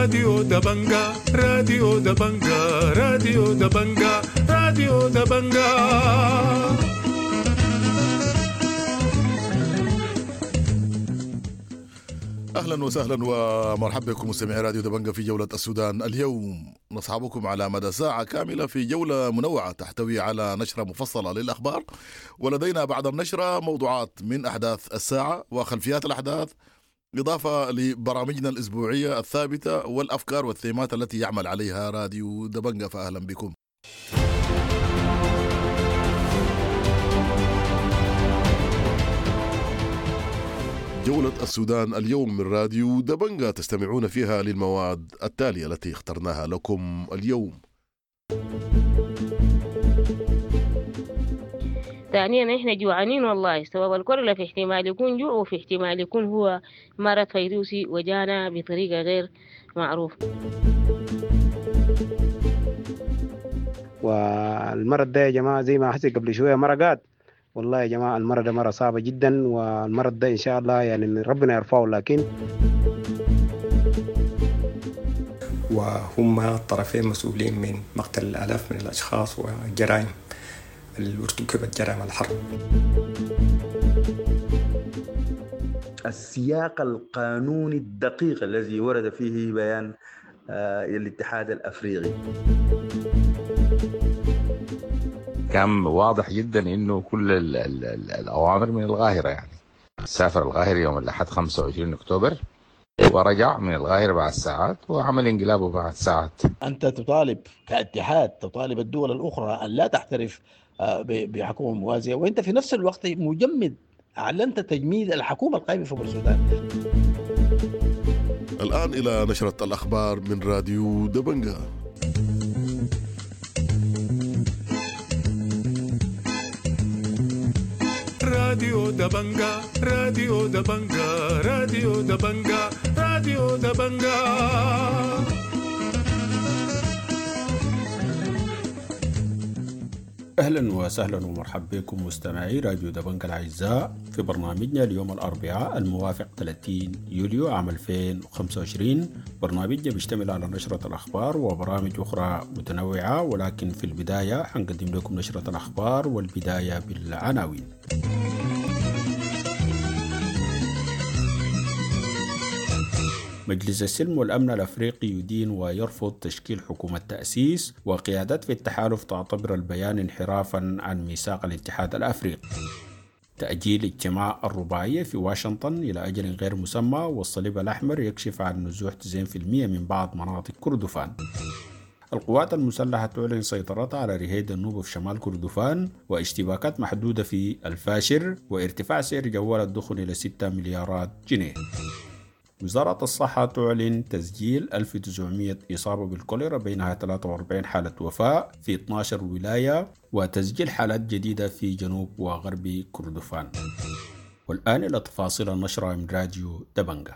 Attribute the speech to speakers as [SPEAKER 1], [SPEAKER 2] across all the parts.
[SPEAKER 1] راديو دبنجا راديو دبنجا راديو دبنجا راديو دبنجا.
[SPEAKER 2] أهلا وسهلا ومرحبا بكم مستمعي راديو دبنجا في جولة السودان. اليوم نصحبكم على مدى ساعة كاملة في جولة منوعة تحتوي على نشرة مفصلة للأخبار، ولدينا بعد النشرة موضوعات من أحداث الساعة وخلفيات الأحداث، إضافة لبرامجنا الأسبوعية الثابتة والأفكار والثيمات التي يعمل عليها راديو دبنجا. فأهلا بكم. جولة السودان اليوم من راديو دبنجا تستمعون فيها للمواد التالية التي اخترناها لكم اليوم.
[SPEAKER 3] ثانيا احنا جوعانين والله، سبب الكورونا في احتمال يكون جوع وفي احتمال يكون هو مرض فيروسي وجانا بطريقة غير معروف.
[SPEAKER 4] والمرض ده يا جماعة زي ما حسي قبل شوية مرقات، والله يا جماعة المرض ده مرة صعبة جدا، والمرض ده إن شاء الله يعني ربنا يرفعه، لكن
[SPEAKER 5] وهم الطرفين مسؤولين من مقتل الآلاف من الأشخاص والجرائم اللي ارتكبت، جرائم الحرب.
[SPEAKER 6] السياق القانوني الدقيق الذي ورد فيه بيان الاتحاد الأفريقي
[SPEAKER 7] كان واضح جدا انه كل الاوامر من القاهره، يعني سافر القاهره يوم الاحد 25 اكتوبر ورجع من القاهره بعد ساعات وعمل انقلابه بعد ساعات.
[SPEAKER 8] انت تطالب كاتحاد، تطالب الدول الاخرى ان لا تحترف بحكومه موازيه، وانت في نفس الوقت مجمد، اعلنت تجميد الحكومه القائمه في السودان.
[SPEAKER 2] الآن إلى نشرة الأخبار من راديو دبنجا.
[SPEAKER 1] راديو دبنجا راديو دبنجا راديو دبنجا راديو دبنجا.
[SPEAKER 9] أهلا وسهلا ومرحبا بكم مستمعي راديو دبنجا الأعزاء في برنامجنا اليوم الأربعاء الموافق 30 يوليو عام 2025. برنامجنا بيشتمل على نشرة الأخبار وبرامج أخرى متنوعة، ولكن في البداية حنقدم لكم نشرة الأخبار والبداية بالعناوين. مجلس السلم والأمن الأفريقي يدين ويرفض تشكيل حكومة تأسيس، وقيادات في التحالف تعتبر البيان انحرافا عن ميثاق الاتحاد الأفريقي. تأجيل اجتماع الرباعية في واشنطن إلى أجل غير مسمى، والصليب الأحمر يكشف عن نزوح 90% من بعض مناطق كردفان. القوات المسلحة تعلن سيطرتها على رهيد النوبة في شمال كردفان، واشتباكات محدودة في الفاشر، وارتفاع سعر جوال الدخن إلى 6 مليارات جنيه. وزارة الصحة تعلن تسجيل 1900 إصابة بالكوليرا، بينها 43 حالة وفاة في 12 ولاية، وتسجيل حالات جديدة في جنوب وغرب كردفان. والآن إلى تفاصيل النشرة من راديو دبنجا.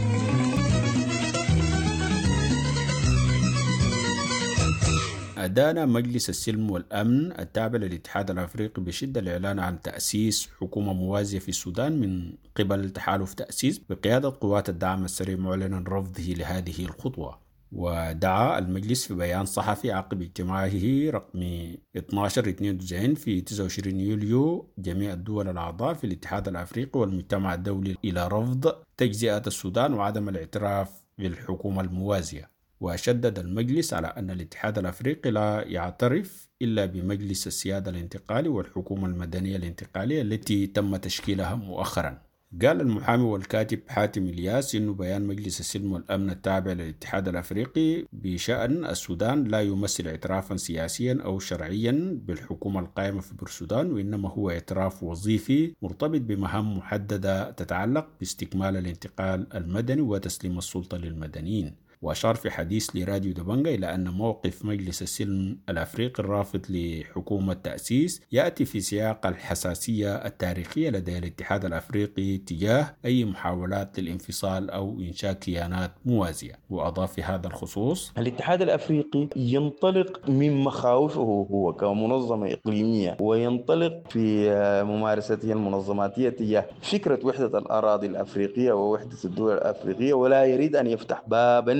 [SPEAKER 9] أدان مجلس السلم والأمن التابع للاتحاد الأفريقي بشدة الإعلان عن تأسيس حكومة موازية في السودان من قبل تحالف تأسيس بقيادة قوات الدعم السريع، معلنا رفضه لهذه الخطوة. ودعا المجلس في بيان صحفي عقب اجتماعه رقم 1292 في 29 يوليو جميع الدول الأعضاء في الاتحاد الأفريقي والمجتمع الدولي إلى رفض تجزئة السودان وعدم الاعتراف بالحكومة الموازية. وشدد المجلس على أن الاتحاد الأفريقي لا يعترف إلا بمجلس السيادة الانتقالي والحكومة المدنية الانتقالية التي تم تشكيلها مؤخرا. قال المحامي والكاتب حاتم الياس إنه بيان مجلس السلم والأمن التابع للاتحاد الأفريقي بشأن السودان لا يمثل اعترافا سياسيا أو شرعيا بالحكومة القائمة في السودان، وإنما هو اعتراف وظيفي مرتبط بمهام محددة تتعلق باستكمال الانتقال المدني وتسليم السلطة للمدنيين. وأشار في حديث لراديو دبنجا إلى أن موقف مجلس السلم الأفريقي الرافض لحكومة تأسيس يأتي في سياق الحساسية التاريخية لدى الاتحاد الأفريقي تجاه أي محاولات للانفصال أو إنشاء كيانات موازية. وأضاف في هذا الخصوص:
[SPEAKER 6] الاتحاد الأفريقي ينطلق من مخاوفه هو كمنظمة إقليمية، وينطلق في ممارسته المنظماتية تجاه فكرة وحدة الأراضي الأفريقية ووحدة الدول الأفريقية، ولا يريد أن يفتح بابا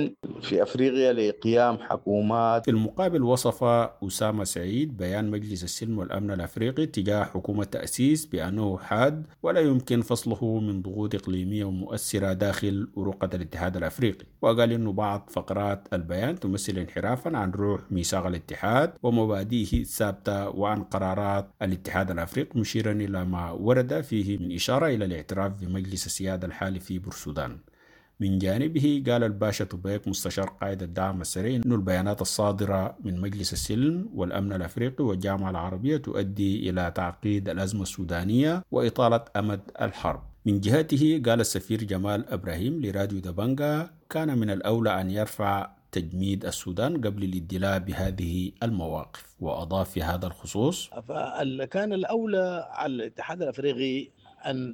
[SPEAKER 6] العمل في أفريقيا لقيام حكومات.
[SPEAKER 9] في المقابل وصف أسامة سعيد بيان مجلس السلم والأمن الأفريقي تجاه حكومة تأسيس بأنه حاد ولا يمكن فصله من ضغوط إقليمية ومؤثرة داخل أروقة الاتحاد الأفريقي، وقال إنه بعض فقرات البيان تمثل انحرافا عن روح ميثاق الاتحاد ومبادئه الثابتة وعن قرارات الاتحاد الأفريقي، مشيرا إلى ما ورد فيه من إشارة إلى الاعتراف بمجلس السيادة الحالي في بورسودان. من جانبه قال الباشا طبيق مستشار قائد الدعم السريع أن البيانات الصادرة من مجلس السلم والأمن الأفريقي والجامعة العربية تؤدي إلى تعقيد الأزمة السودانية وإطالة أمد الحرب. من جهته قال السفير جمال إبراهيم لراديو دبنجا كان من الأولى أن يرفع تجميد السودان قبل الادلاء بهذه المواقف، وأضاف في هذا الخصوص:
[SPEAKER 8] كان الأولى على الاتحاد الأفريقي أن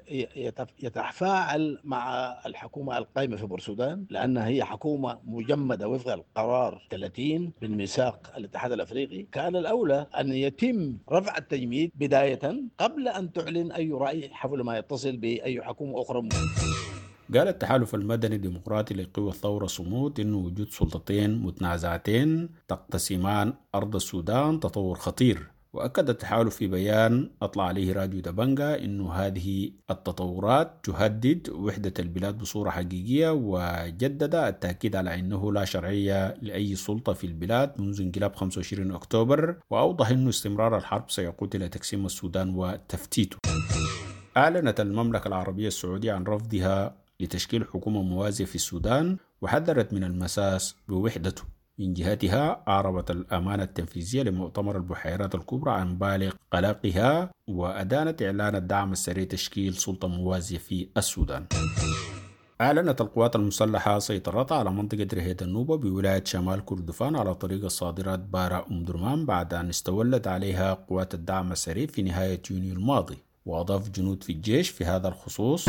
[SPEAKER 8] يتفاعل مع الحكومة القائمة في بورسودان، لأنها هي حكومة مجمدة وفق القرار 30 من ميثاق الاتحاد الأفريقي. كان الأولى أن يتم رفع التجميد بداية قبل أن تعلن أي رأي حول ما يتصل بأي حكومة أخرى.
[SPEAKER 9] قال التحالف المدني الديمقراطي لقوى الثورة صمود إنه وجود سلطتين متنازعتين تقتسمان أرض السودان تطور خطير، وأكد التحالف في بيان أطلع عليه راديو دبنجا إنه هذه التطورات تهدد وحدة البلاد بصورة حقيقية، وجدد التأكيد على أنه لا شرعية لأي سلطة في البلاد منذ انقلاب 25 أكتوبر، وأوضح أنه استمرار الحرب سيقود إلى تقسيم السودان وتفتيته. أعلنت المملكة العربية السعودية عن رفضها لتشكيل حكومة موازية في السودان، وحذرت من المساس بوحدته. من جهتها أعربت الأمانة التنفيذية لمؤتمر البحيرات الكبرى عن بالغ قلقها، وأدانت إعلان الدعم السريع تشكيل سلطة موازية في السودان. أعلنت القوات المسلحة سيطرتها على منطقة رهيد النوبة بولاية شمال كردفان على طريق الصادرات بارا أم درمان بعد أن استولت عليها قوات الدعم السريع في نهاية يونيو الماضي. وأضاف جنود في الجيش في هذا الخصوص: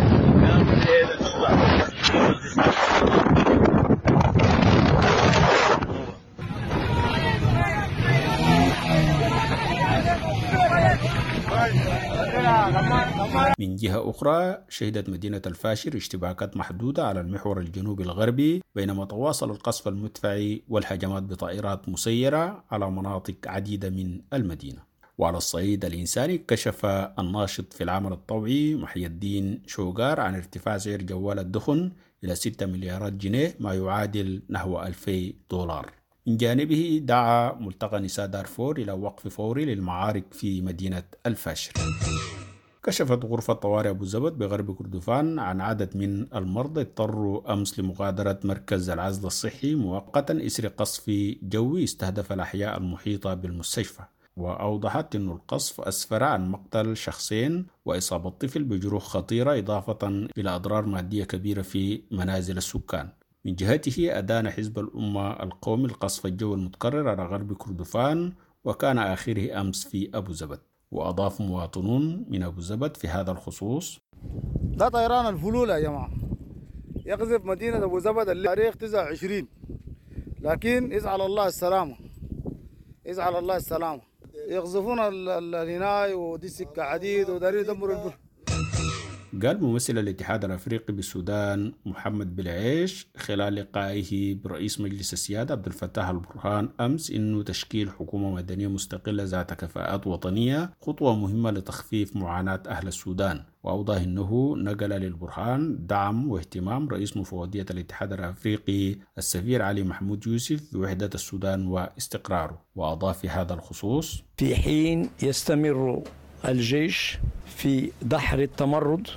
[SPEAKER 9] من جهة أخرى شهدت مدينة الفاشر اشتباكات محدودة على المحور الجنوبي الغربي، بينما تواصل القصف المدفعي والهجمات بطائرات مسيرة على مناطق عديدة من المدينة. وعلى الصعيد الإنساني كشف الناشط في العمل الطوعي محي الدين شوغار عن ارتفاع سعر جوال الدخن إلى 6 مليارات جنيه ما يعادل نحو 2000 دولار. من جانبه دعا ملتقى نساء دارفور إلى وقف فوري للمعارك في مدينة الفاشر. كشفت غرفة طوارئ أبو زبد بغرب كردفان عن عدد من المرضى اضطروا أمس لمغادرة مركز العزل الصحي مؤقتا إثر قصف جوي استهدف الأحياء المحيطة بالمستشفى. وأوضحت أن القصف أسفر عن مقتل شخصين وإصابة طفل بجروح خطيرة، إضافة إلى أضرار مادية كبيرة في منازل السكان. من جهته أدان حزب الأمة القومي القصف الجوي المتكرر على غرب كردفان، وكان آخره أمس في أبو زبد. وأضاف مواطنون من أبو زبد في هذا الخصوص:
[SPEAKER 10] ده طيران الفلول يا جماعة يقذف مدينة أبو زبد التاريخ 29، لكن يزعل الله السلامة، يزعل الله السلامة. يقذفون الهناي ودي سكة عديد ودارين يدمروا البر.
[SPEAKER 9] قال ممثل الاتحاد الأفريقي بالسودان محمد بالعيش خلال لقائه برئيس مجلس السيادة عبد الفتاح البرهان أمس إنه تشكيل حكومة مدنية مستقلة ذات كفاءات وطنية خطوة مهمة لتخفيف معاناة أهل السودان. وأوضح أنه نقل للبرهان دعم واهتمام رئيس مفوضية الاتحاد الأفريقي السفير علي محمود يوسف بوحدة السودان واستقراره. وأضاف في هذا الخصوص:
[SPEAKER 11] في حين يستمر الجيش في دحر التمرد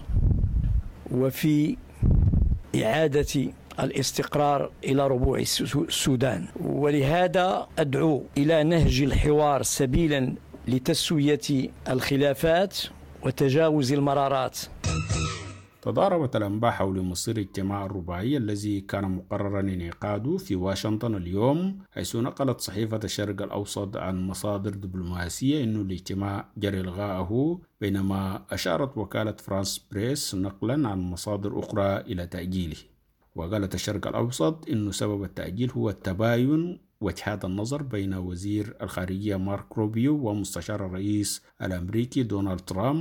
[SPEAKER 11] وفي إعادة الاستقرار إلى ربوع السودان، ولهذا أدعو إلى نهج الحوار سبيلا لتسوية الخلافات وتجاوز المرارات.
[SPEAKER 9] تضاربت الأنباء حول مصير اجتماع الرباعي الذي كان مقررا انعقاده في واشنطن اليوم، حيث نقلت صحيفة الشرق الأوسط عن مصادر دبلوماسية أن الاجتماع جرى إلغاءه، بينما أشارت وكالة فرانس بريس نقلا عن مصادر أخرى إلى تأجيله. وقالت الشرق الأوسط أن سبب التأجيل هو التباين وجهات النظر بين وزير الخارجية مارك روبيو ومستشار الرئيس الأمريكي دونالد ترامب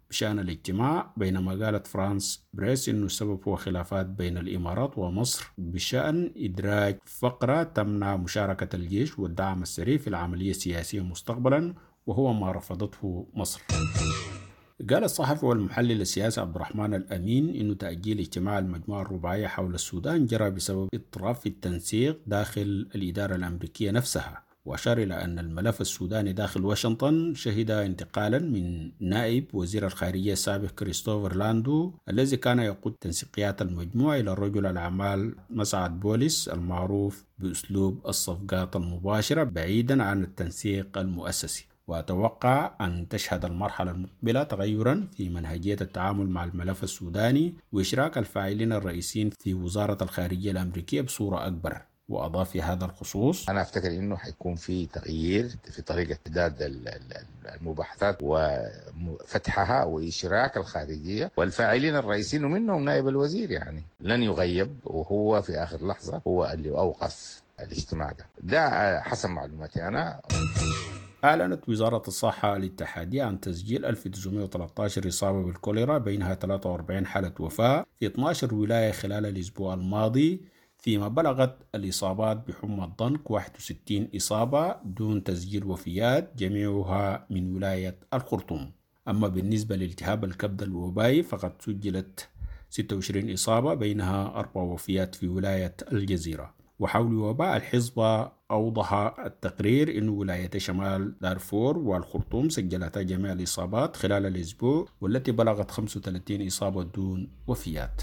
[SPEAKER 9] بشأن الاجتماع، بينما قالت فرانس بريس إنه السبب هو خلافات بين الإمارات ومصر بشأن إدراج فقرة تمنع مشاركة الجيش والدعم السريع في العملية السياسية مستقبلا، وهو ما رفضته مصر. قال الصحفي والمحلل السياسي عبد الرحمن الأمين إنه تأجيل اجتماع المجموعة الرباعية حول السودان جرى بسبب اضطراب في التنسيق داخل الإدارة الأمريكية نفسها، وأشار إلى أن الملف السوداني داخل واشنطن شهد انتقالا من نائب وزير الخارجية السابق كريستوفر لاندو الذي كان يقود تنسيقيات المجموعة إلى رجل الأعمال مسعد بوليس المعروف بأسلوب الصفقات المباشرة بعيدا عن التنسيق المؤسسي. وأتوقع أن تشهد المرحلة المقبلة تغيرا في منهجية التعامل مع الملف السوداني وإشراك الفاعلين الرئيسيين في وزارة الخارجية الأمريكية بصورة أكبر. وأضاف في هذا الخصوص:
[SPEAKER 7] أنا أفتكر إنه حيكون في تغيير في طريقة إعداد المباحثات وفتحها وإشراك الخارجية والفاعلين الرئيسيين ومنهم نائب الوزير، يعني لن يغيب، وهو في آخر لحظة هو اللي أوقف الاجتماع ده حسب معلوماتي أنا.
[SPEAKER 9] أعلنت وزارة الصحة الاتحادية عن تسجيل 1913 إصابة بالكوليرا، بينها 43 حالة وفاة في 12 ولاية خلال الأسبوع الماضي، فيما بلغت الإصابات بحمى الضنك 61 إصابة دون تسجيل وفيات، جميعها من ولاية الخرطوم. أما بالنسبة لالتهاب الكبد الوبائي فقد سجلت 26 إصابة، بينها 4 وفيات في ولاية الجزيرة. وحول وباء الحصبة أوضح التقرير أن ولاية شمال دارفور والخرطوم سجلتا جميع الإصابات خلال الأسبوع، والتي بلغت 35 إصابة دون وفيات.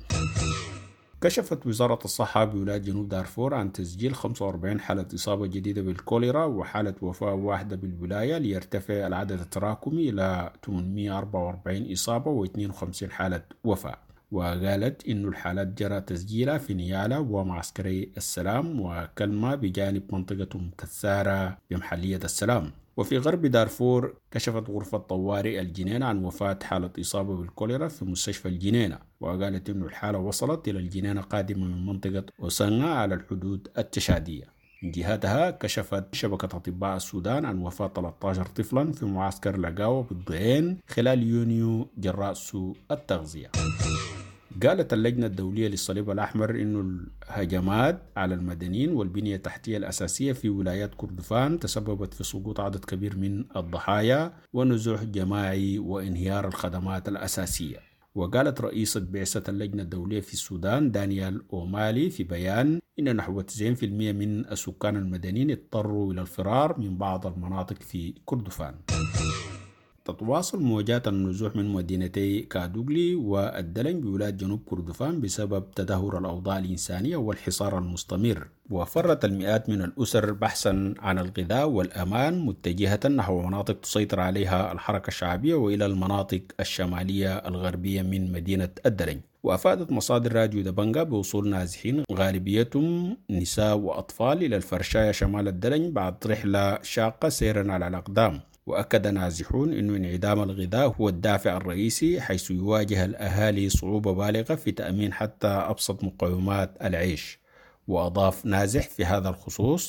[SPEAKER 9] كشفت وزارة الصحة بولاية جنوب دارفور عن تسجيل 45 حالة إصابة جديدة بالكوليرا وحالة وفاة واحدة بالولاية، ليرتفع العدد التراكمي إلى 844 إصابة و52 حالة وفاة. وقالت إنه الحالات جرى تسجيلها في نيالا ومعسكري السلام وكلمة بجانب منطقة كثارة بمحلية السلام. وفي غرب دارفور كشفت غرفة طوارئ الجنينة عن وفاة حالة إصابة بالكوليرا في مستشفى الجنينة، وقالت إنه الحالة وصلت إلى الجنينة قادمة من منطقة أوسنغا على الحدود التشادية. من جهتها كشفت شبكة أطباء السودان عن وفاة 13 طفلا في معسكر لقاوة بالضعين خلال يونيو جراء سوء التغذية. قالت اللجنة الدولية للصليب الأحمر إنه الهجمات على المدنيين والبنية التحتية الأساسية في ولايات كردفان تسببت في سقوط عدد كبير من الضحايا ونزوح جماعي وانهيار الخدمات الأساسية. وقالت رئيسة بعثة اللجنة الدولية في السودان دانيال أومالي في بيان إن نحو 90% من السكان المدنيين اضطروا إلى الفرار من بعض المناطق في كردفان. تتواصل موجات النزوح من مدينتي كادوغلي والدلن بولاية جنوب كردفان بسبب تدهور الأوضاع الإنسانية والحصار المستمر، وفرت المئات من الأسر بحثا عن الغذاء والأمان متجهة نحو مناطق تسيطر عليها الحركة الشعبية وإلى المناطق الشمالية الغربية من مدينة الدلن. وأفادت مصادر راديو دبنجا بوصول نازحين غالبيتهم نساء وأطفال إلى الفرشاية شمال الدلن بعد رحلة شاقة سيرا على الأقدام. وأكد نازحون أن انعدام الغذاء هو الدافع الرئيسي، حيث يواجه الأهالي صعوبة بالغة في تأمين حتى أبسط مقومات العيش. وأضاف نازح في هذا الخصوص: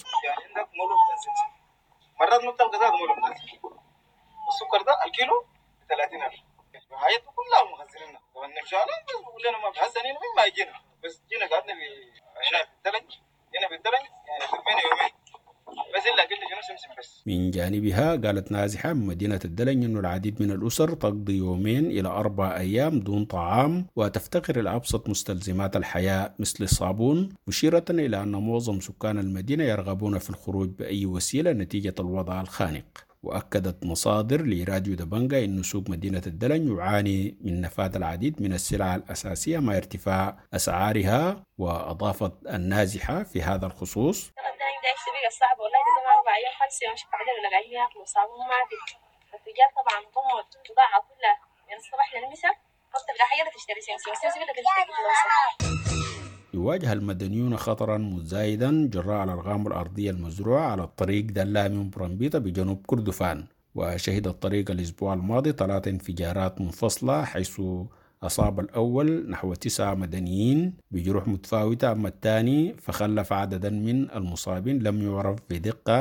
[SPEAKER 12] مرات ما بتلقى زاد مولو بتاعتك السكر ده الكيلو ب 30,000 حاجات كلها مخزنينها طبعا نمشي على ولنا ما بحزنين من ما يجينا بس جينا قعدنا هنا في الدلج يعني تقريبا يومين بس إلا قلت جنو سمسم بس.
[SPEAKER 9] من جانبها قالت نازحة من مدينة الدلن أن العديد من الأسر تقضي 2 إلى 4 أيام دون طعام وتفتقر إلى أبسط مستلزمات الحياة مثل الصابون، مشيرة إلى أن معظم سكان المدينة يرغبون في الخروج بأي وسيلة نتيجة الوضع الخانق. وأكدت مصادر لراديو دبنجا أن سوق مدينة الدلن يعاني من نفاذ العديد من السلع الأساسية مع ارتفاع أسعارها. وأضافت النازحة في هذا الخصوص:
[SPEAKER 13] صعب والله ده 4 أيام 5 أيام شوف بعدين ولا قاعدين ياكلوا صابون ما في الرجال طبعا طموت بضاعة كلها من الصباح للمساء تلقى حاجة تشتري سياسي ولا تشتري.
[SPEAKER 9] يواجه المدنيون خطرا مزايدا جراء الأرغام الأرضية المزروعة على الطريق دلامي برمبيطة بجنوب كردفان. وشهد الطريق الأسبوع الماضي 3 انفجارات منفصلة، حيث أصاب الأول نحو 9 مدنيين بجروح متفاوتة، أما الثاني فخلف عددا من المصابين لم يعرف بدقة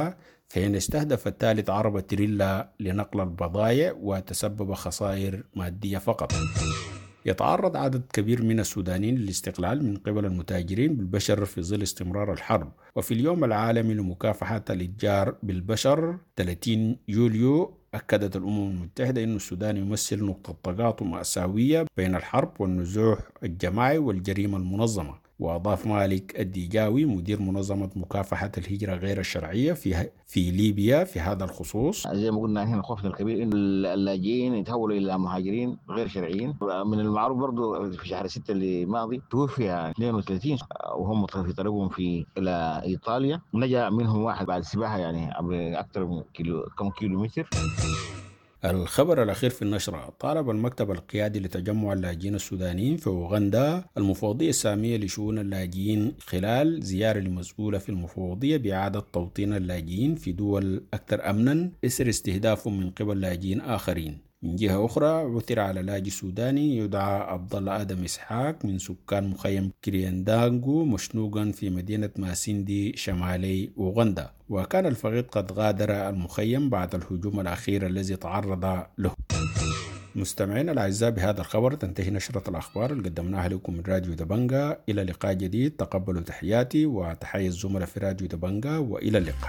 [SPEAKER 9] فإن استهدف الثالث عربة تريلا لنقل البضائع وتسبب خسائر مادية فقط. يتعرض عدد كبير من السودانيين للاستقلال من قبل المتاجرين بالبشر في ظل استمرار الحرب. وفي اليوم العالمي لمكافحة الإتجار بالبشر 30 يوليو أكدت الأمم المتحدة أن السودان يمثل نقطة تقاطع مأساوية بين الحرب والنزوح الجماعي والجريمة المنظمة. وأضاف مالك الديجاوي مدير منظمة مكافحة الهجرة غير الشرعية في ليبيا في هذا الخصوص:
[SPEAKER 14] زي ما قلنا هنا خوفنا الكبير إن اللاجئين يتحولوا إلى مهاجرين غير شرعيين. من المعروف برضو في شهر 6 اللي ماضي توفي 32 وهم في طريقهم إلى إيطاليا، نجا منهم واحد بعد سباحة يعني عبر أكثر من كم كيلومتر.
[SPEAKER 9] الخبر الأخير في النشرة: طالب المكتب القيادي لتجمع اللاجئين السودانيين في أوغندا المفوضية السامية لشؤون اللاجئين خلال زيارة لمسؤولة في المفوضية بإعادة توطين اللاجئين في دول أكثر أمنا إثر استهدافهم من قبل لاجئين آخرين. من جهة أخرى، عثر على لاجئ سوداني يدعى عبد الله آدم إسحاق من سكان مخيم كرياندانغو مشنوقا في مدينة ماسيندي شمالي أوغندا، وكان الفقيد قد غادر المخيم بعد الهجوم الأخير الذي تعرض له. مستمعين الأعزاء، بهذا الخبر تنتهي نشرة الأخبار اللي قدمناها لكم من راديو دبنجا. إلى لقاء جديد، تقبلوا تحياتي وتحية الزملاء في راديو دبنجا، وإلى اللقاء.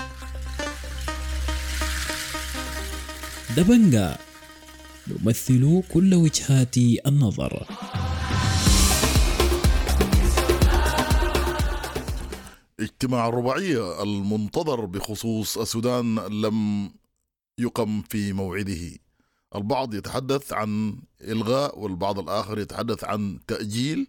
[SPEAKER 15] دبنجا نمثل كل وجهات النظر.
[SPEAKER 2] اجتماع الرباعية المنتظر بخصوص السودان لم يقم في موعده. البعض يتحدث عن إلغاء والبعض الآخر يتحدث عن تأجيل،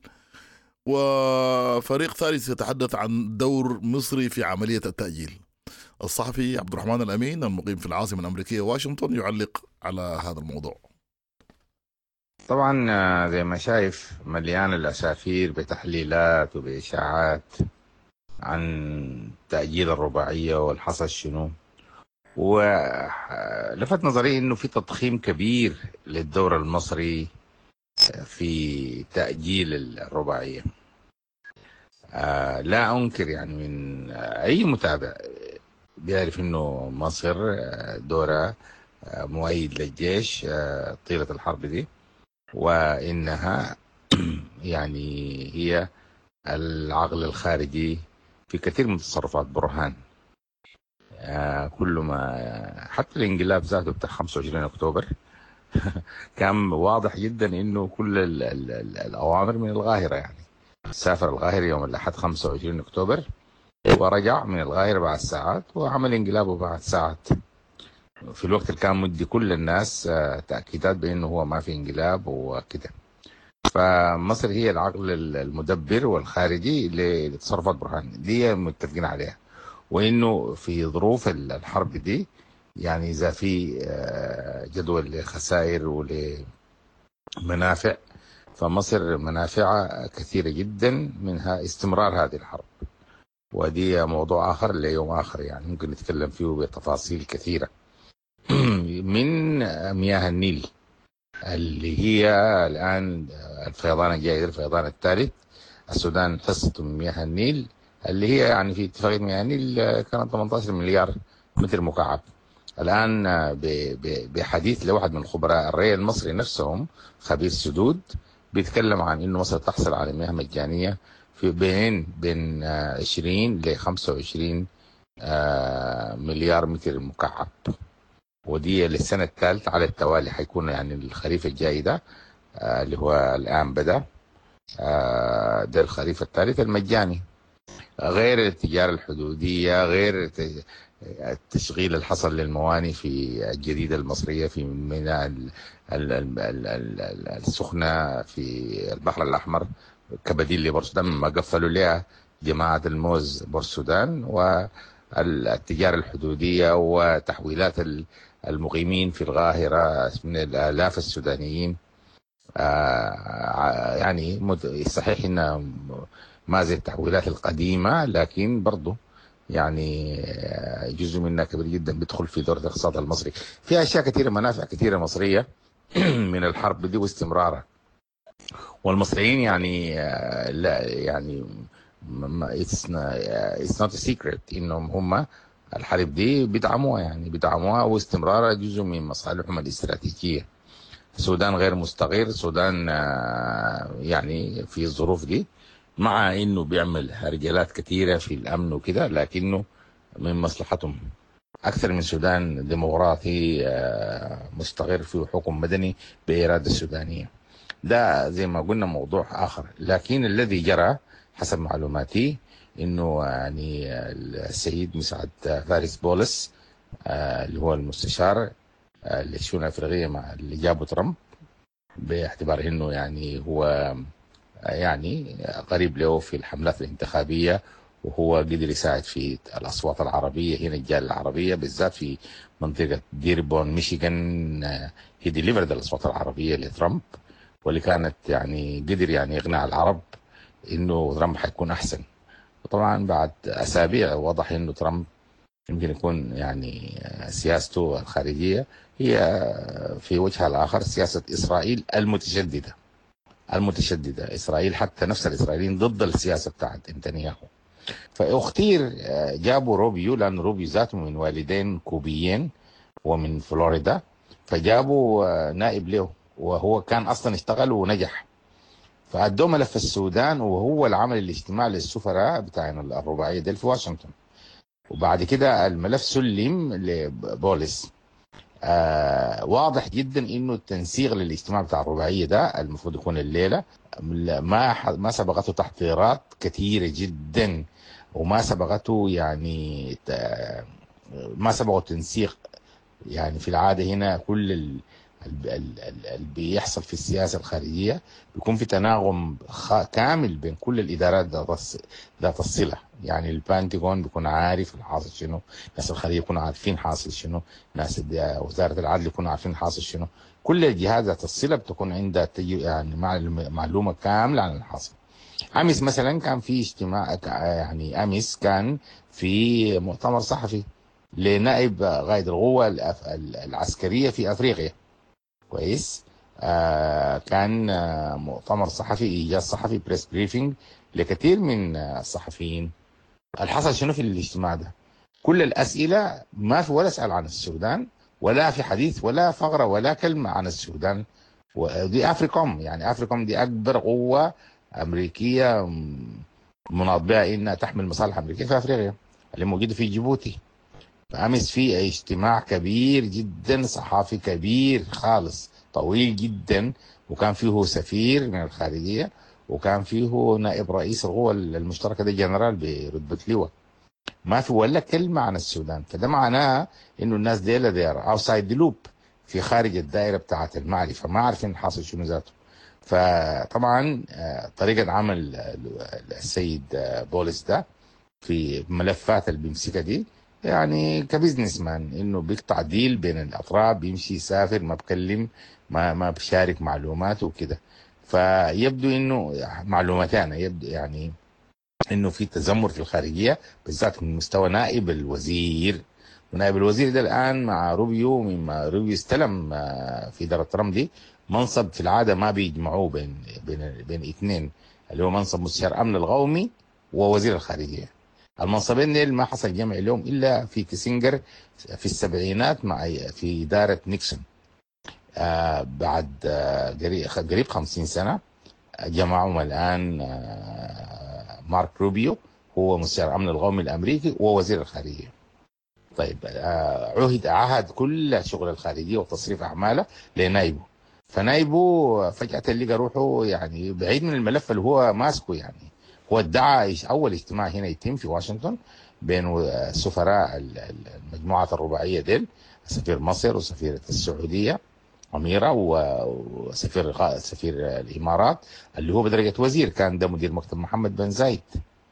[SPEAKER 2] وفريق ثالث يتحدث عن دور مصري في عملية التأجيل. الصحفي عبد الرحمن الأمين المقيم في العاصمة الأمريكية واشنطن يعلق على هذا الموضوع.
[SPEAKER 7] طبعا زي ما شايف مليان الأسافير بتحليلات وبإشاعات عن تأجيل الرباعية والحصل شنو، ولفت نظري انه في تضخيم كبير للدور المصري في تأجيل الرباعية. لا أنكر يعني من أي متابع بيعرف انه مصر دورها مؤيد للجيش طيلة الحرب دي، وإنها يعني هي العقل الخارجي في كثير من تصرفات برهان. كل ما حتى الانقلاب ذاته بتاع 25 أكتوبر كان واضح جدا انه كل الأوامر من القاهرة. يعني سافر القاهرة يوم الأحد 25 أكتوبر ورجع من القاهرة بعد ساعات وعمل انقلابه بعد ساعات، في الوقت اللي كان مدي كل الناس تأكيدات بأنه هو ما في انقلاب وكده. فمصر هي العقل المدبر والخارجي لتصرفات برهان دي متفقين عليها، وإنه في ظروف الحرب دي يعني إذا في جدول لخسائر ولمنافع، فمصر منافعها كثيرة جدا، منها استمرار هذه الحرب، ودي موضوع آخر ليوم آخر يعني ممكن نتكلم فيه بتفاصيل كثيرة. من مياه النيل اللي هي الآن الفيضان الجاي الفيضان الثالث، السودان حصته من مياه النيل اللي هي يعني في اتفاقية مياه النيل كانت 18 مليار متر مكعب. الآن بحديث لواحد من خبراء الري المصري نفسهم خبير سدود بيتكلم عن إنه مصر تحصل على مياه مجانية في بين 20 ل 25 مليار متر مكعب، ودي للسنة الثالثة على التوالي حيكون يعني الخريف الجاي ده اللي هو الآن بدأ ده الخريف الثالث المجاني، غير التجارة الحدودية، غير التشغيل اللي حصل للمواني في الجديدة المصرية في ميناء السخنة في البحر الأحمر كبديل لبورسودان ما قفلوا لها جماعة الموز بورسودان، والتجارة الحدودية وتحويلات المقيمين في القاهرة من الآلاف السودانيين. يعني صحيح إنها ما زي التحويلات القديمة، لكن برضو يعني جزء منها كبير جدا بيدخل في دور الاقتصاد المصري. في أشياء كثيرة، منافع كثيرة مصرية من الحرب دي واستمرارها، والمصريين يعني لا يعني it's not a secret إنهم هم الحرب دي بيدعموها، يعني بيدعموها، واستمرارها جزء من مصالحهم الاستراتيجية. السودان غير مستقر، السودان يعني في الظروف دي، مع انه بيعمل هرجلات كثيرة في الامن وكده، لكنه من مصلحتهم اكثر من سودان ديمقراطي مستقر فيه حكم مدني بإرادة السودانية. ده زي ما قلنا موضوع اخر. لكن الذي جرى حسب معلوماتي انه يعني السيد مسعد فارس بولس اللي هو المستشار للشؤون الافريقيه مع اللي جابه ترامب، باعتبار انه يعني هو يعني قريب له في الحملات الانتخابيه، وهو قدر يساعد في الاصوات العربيه هنا، الجاليه العربيه بالذات في منطقه ديربون ميشيغان، هي ديليفرد الاصوات العربيه لترامب، واللي كانت يعني قدر يعني يقنع العرب انه ترامب حيكون احسن. وطبعا بعد اسابيع وضح انه ترامب يمكن يكون يعني سياسته الخارجيه هي في وجهها الاخر سياسه اسرائيل المتشدده. اسرائيل حتى نفس الاسرائيليين ضد السياسه بتاعت نتنياهو. فاختير جابوا روبيو، لان روبيو ذاته من والدين كوبيين ومن فلوريدا، فجابوا نائب له، وهو كان اصلا اشتغل ونجح. فأدوا ملف السودان، وهو العمل الاجتماعي للسفراء بتاع الرباعية دي في واشنطن. وبعد كده الملف سلم لبوليس. واضح جدا انه التنسيق للاجتماع بتاع الرباعية ده المفروض يكون الليلة، ما سبقته تحضيرات كثيرة جدا، وما سبقته يعني ما سبقه تنسيق. يعني في العادة هنا كل اللي بيحصل في السياسة الخارجية بيكون في تناغم كامل بين كل الإدارات ذات الصلة. يعني البنتاغون بيكون عارف الحاصل شنو، ناس الخارجية يكونوا عارفين حاصل شنو، ناس وزارة العدل يكونوا عارفين حاصل شنو. كل الجهات ذات الصلة بتكون عندها يعني معلومة كاملة عن الحاصل. أمس مثلا كان في اجتماع، يعني أمس كان في مؤتمر صحفي لنائب قائد القوة العسكرية في أفريقيا. كويس. كان مؤتمر صحفي، إيجاز صحفي، بريس بريفينج لكثير من الصحفيين. الحصل شنو في الاجتماع ده؟ كل الأسئلة ما في ولا سأل عن السودان، ولا في حديث ولا فقرة ولا كلمة عن السودان. ودي أفريكوم، يعني أفريكوم دي أكبر قوة أمريكية مناط بها إنها تحمل مصالح أمريكية في أفريقيا اللي موجودة في جيبوتي. فأمس في اجتماع كبير جدا صحافي كبير خالص طويل جدا، وكان فيه سفير من الخارجية، وكان فيه نائب رئيس القوى المشتركة ده جنرال برتبة لواء. ما في ولا كلمة عن السودان. فده معناه إنه الناس ديلا دير اوتسايد ذا لوب، في خارج الدائرة بتاعة المعرفة، ما عارفين حاصل شنو ذاته. فطبعا طريقة عمل السيد بوليس ده في ملفات اللي بيمسكها دي يعني كبزنس مان، انه بيقطع ديل بين الاطراف، بيمشي يسافر، ما بكلم، ما بشارك معلومات وكده. فيبدو انه معلوماتنا يبدو يعني انه في تذمر في الخارجيه، بالذات من مستوى نائب الوزير. ونائب الوزير ده الان مع روبيو، مما روبيو استلم في اداره ترامب دي منصب في العاده ما بيجمعوه بين اثنين، اللي هو منصب مستشار امن القومي ووزير الخارجيه. المنصبين ديل ما حصل جمع لهم الا في كيسنجر في السبعينات في اداره نيكسون. بعد قريب 50 سنه جمعهم الان مارك روبيو، هو مستشار امن القومي الامريكي ووزير الخارجيه. طيب عهد كل شغل الخارجيه وتصريف اعماله لنايبه. فنايبه فجاه لقى روحه يعني بعيد من الملف اللي هو ماسكه. يعني هو ادعى اول اجتماع هنا يتم في واشنطن بين سفراء المجموعه الرباعيه ديل، سفير مصر وسفيره السعوديه أميرة وسفير الإمارات اللي هو بدرجة وزير، كان ده مدير مكتب محمد بن زايد.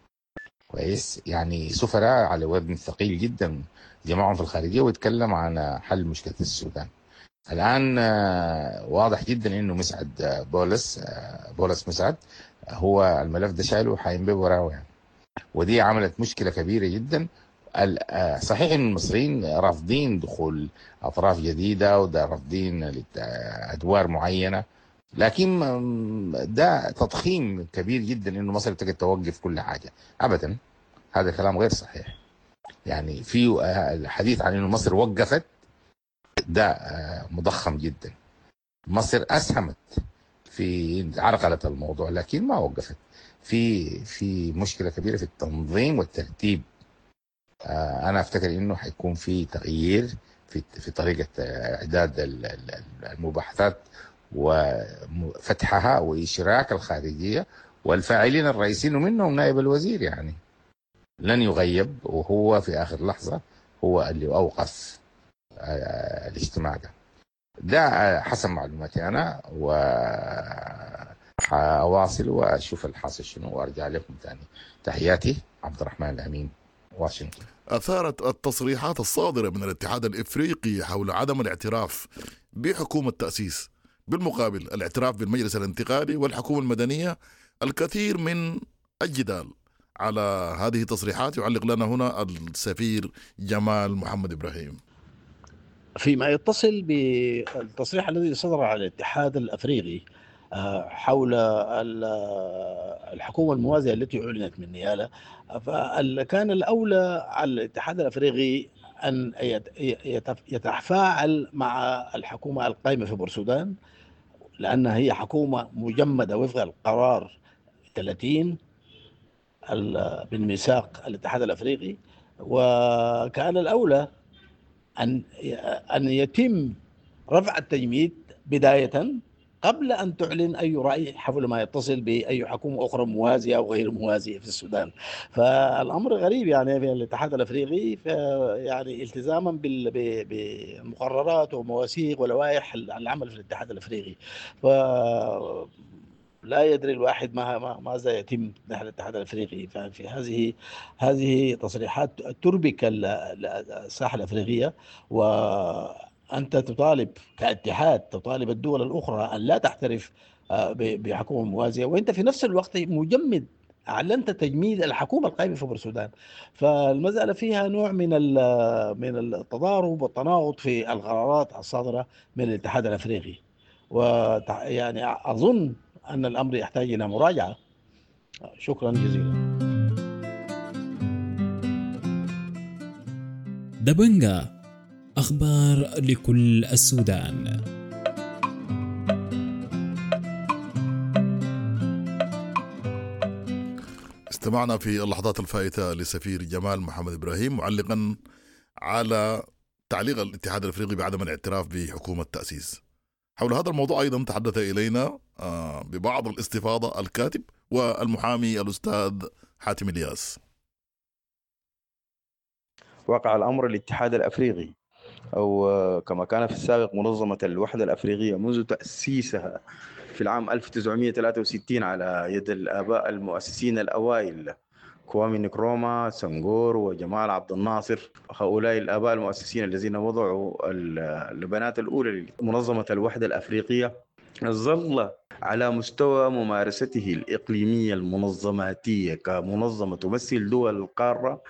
[SPEAKER 7] كويس. يعني سفراء على وزن ثقيل جدا جمعهم في الخارجية ويتكلم عن حل مشكلة السودان. الآن واضح جدا إنه مسعد بولس مسعد هو الملف ده شايله وحينبه وراه يعني. ودي عملت مشكلة كبيرة جدا. صحيح ان المصريين رافضين دخول اطراف جديده وده رافضين ادوار معينه، لكن ده تضخيم كبير جدا انه مصر تقدر توقف كل حاجه. ابدا، هذا كلام غير صحيح. يعني في الحديث عن انه مصر وقفت ده مضخم جدا. مصر اسهمت في عرقلة الموضوع لكن ما وقفت. في مشكلة كبيرة في التنظيم والترتيب. انا افتكر انه حيكون في تغيير في طريقة اعداد المباحثات وفتحها واشراك الخارجية والفاعلين الرئيسيين ومنهم نائب الوزير، يعني لن يغيب، وهو في آخر لحظة هو اللي أوقف الاجتماع ده حسب معلوماتي أنا، وأواصل وأشوف الحاصل شنو وأرجع لكم تاني. تحياتي، عبد الرحمن الأمين، واشنطن.
[SPEAKER 2] أثارت التصريحات الصادرة من الاتحاد الإفريقي حول عدم الاعتراف بحكومة تأسيس بالمقابل الاعتراف بالمجلس الانتقالي والحكومة المدنية الكثير من الجدال. على هذه التصريحات يعلق لنا هنا السفير جمال محمد إبراهيم.
[SPEAKER 8] فيما يتصل بالتصريح الذي صدر على الاتحاد الأفريقي حول الحكومة الموازية التي أعلنت من نيالا، فكان الأولى على الاتحاد الأفريقي أن يتفاعل مع الحكومة القائمة في بورسودان، لأنها هي حكومة مجمدة وفق القرار 30 من ميثاق الاتحاد الأفريقي. وكان الأولى أن يتم رفع التجميد بداية قبل أن تعلن أي رأي حول ما يتصل بأي حكومة أخرى موازية أو غير موازية في السودان. فالأمر غريب يعني في الاتحاد الأفريقي، يعني التزاما بالمقررات ومواثيق ولوائح العمل في الاتحاد الأفريقي، لا يدري الواحد ماذا يتم نحو الاتحاد الافريقي. ففي هذه تصريحات تربك الساحه الافريقيه، وانت تطالب كاتحاد تطالب الدول الاخرى ان لا تحترف بحكومه موازيه، وانت في نفس الوقت مجمد اعلنت تجميد الحكومه القائمه في بورسودان. فالمساله فيها نوع من التضارب والتناقض في القرارات الصادره من الاتحاد الافريقي، ويعني اظن أن الأمر يحتاج إلى مراجعة. شكرا جزيلا.
[SPEAKER 15] دبنجا، أخبار لكل السودان.
[SPEAKER 2] استمعنا في اللحظات الفائتة لسفير جمال محمد إبراهيم معلقا على تعليق الاتحاد الأفريقي بعدم الاعتراف بحكومة تأسيس. حول هذا الموضوع أيضا تحدث إلينا ببعض الاستفاضة الكاتب والمحامي الأستاذ حاتم الياس.
[SPEAKER 6] وقع الأمر الاتحاد الأفريقي، أو كما كان في السابق منظمة الوحدة الأفريقية منذ تأسيسها في العام 1963 على يد الآباء المؤسسين الأوائل كوامي نكروما، سنغور، وجمال عبد الناصر. هؤلاء الآباء المؤسسين الذين وضعوا البنات الأولى لمنظمة الوحدة الأفريقية ظل على مستوى ممارسته الإقليمية المنظماتية كمنظمة تمثل دول القارة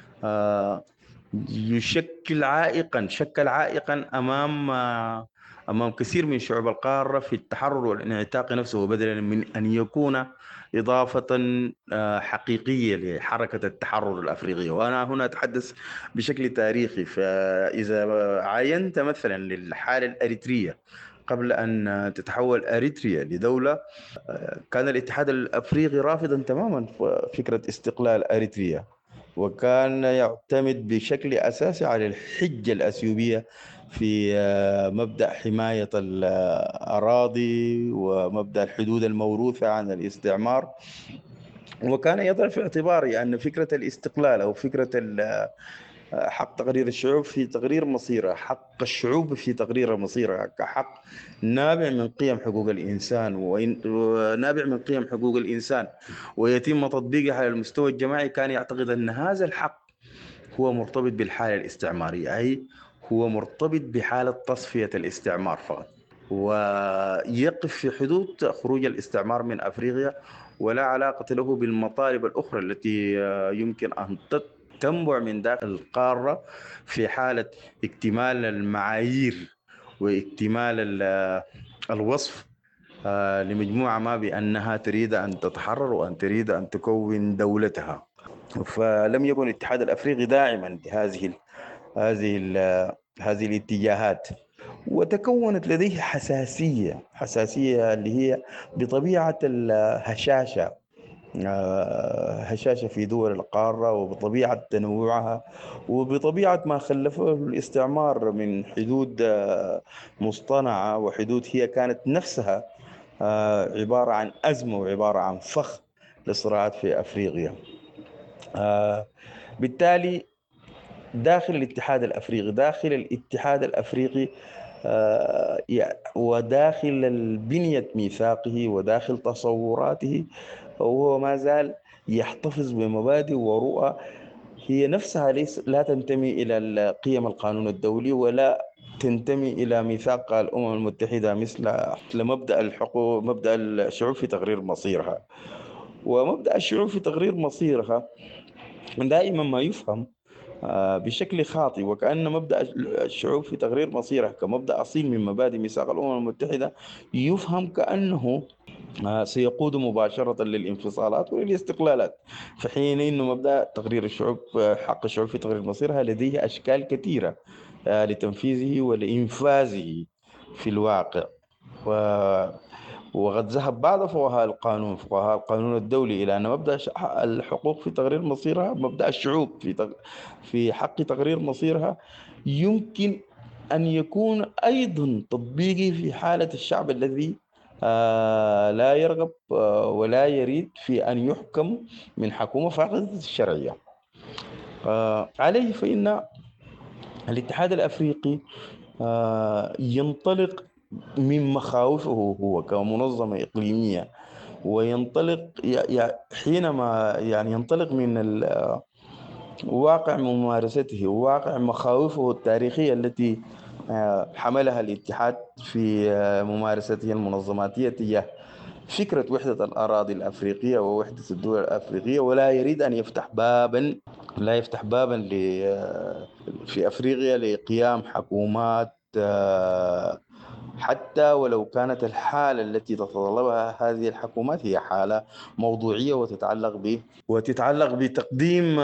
[SPEAKER 6] شكل عائقا أمام كثير من شعوب القارة في التحرر والانعتاق نفسه، بدلا من أن يكون إضافة حقيقية لحركة التحرر الأفريقية. وأنا هنا أتحدث بشكل تاريخي. فإذا عاينت مثلا للحالة الأريترية قبل أن تتحول أريتريا لدولة، كان الاتحاد الأفريقي رافضا تماما فكرة استقلال أريتريا، وكان يعتمد بشكل أساسي على الحجة الأثيوبية في مبدأ حماية الأراضي ومبدأ الحدود الموروثة عن الاستعمار. وكان يضع في اعتباره أن فكرة الاستقلال أو فكرة حق تقرير الشعوب في تقرير مصيرها، حق الشعوب في تقرير مصيرها كحق نابع من قيم حقوق الإنسان ونابع من قيم حقوق الإنسان ويتم تطبيقها على المستوى الجماعي، كان يعتقد أن هذا الحق هو مرتبط بالحالة الاستعمارية، أي هو مرتبط بحالة تصفية الاستعمار فقط، ويقف في حدود خروج الاستعمار من أفريقيا، ولا علاقة له بالمطالب الأخرى التي يمكن أن تنبع من داخل القارة في حالة اكتمال المعايير واكتمال الوصف لمجموعة ما بأنها تريد أن تتحرر وأن تريد أن تكون دولتها. فلم يكن الاتحاد الأفريقي داعما هذه هذه الاتجاهات، وتكونت لديه حساسية اللي هي بطبيعة الهشاشة، هشاشة في دول القارة، وبطبيعة تنوعها، وبطبيعة ما خلفه الاستعمار من حدود مصطنعة وحدود هي كانت نفسها عبارة عن أزمة وعبارة عن فخ للصراعات في أفريقيا. بالتالي داخل الاتحاد الأفريقي وداخل بنية ميثاقه وداخل تصوراته، وهو ما زال يحتفظ بمبادئ ورؤى هي نفسها لا تنتمي إلى قيم القانون الدولي ولا تنتمي إلى ميثاق الأمم المتحدة، مثل مبدأ الحقوق، مبدأ الشعوب في تقرير مصيرها. ومبدأ الشعوب في تقرير مصيرها دائما ما يفهم بشكل خاطئ، وكأن مبدأ الشعوب في تقرير مصيرها كمبدأ أصيل من مبادئ ميثاق الأمم المتحدة يفهم كأنه سيقود مباشرة للانفصالات وللاستقلالات، في حين أنه مبدأ تقرير الشعوب، حق الشعوب في تقرير مصيرها، لديه أشكال كثيرة لتنفيذه ولإنفاذه في الواقع. وقد ذهب بعض فقهاء القانون الدولي إلى أن مبدأ الحقوق في تقرير مصيرها، مبدأ الشعوب في حق تقرير مصيرها، يمكن أن يكون أيضا تطبيقي في حالة الشعب الذي لا يرغب ولا يريد في أن يحكم من حكومة فاقدة الشرعية. عليه فإن الاتحاد الأفريقي ينطلق من مخاوفه هو كمنظمة إقليمية، وينطلق حينما ينطلق من واقع ممارسته وواقع مخاوفه التاريخية التي حملها الاتحاد في ممارسته المنظماتية تجاه فكرة وحدة الأراضي الأفريقية ووحدة الدول الأفريقية، ولا يريد أن يفتح بابا في أفريقيا لقيام حكومات، حتى ولو كانت الحالة التي تتطلبها هذه الحكومات هي حالة موضوعية وتتعلق بتقديم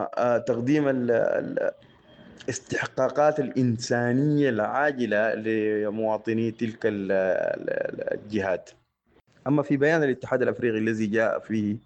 [SPEAKER 6] الاستحقاقات الإنسانية العاجلة لمواطني تلك الجهات. أما في بيان الاتحاد الأفريقي الذي جاء فيه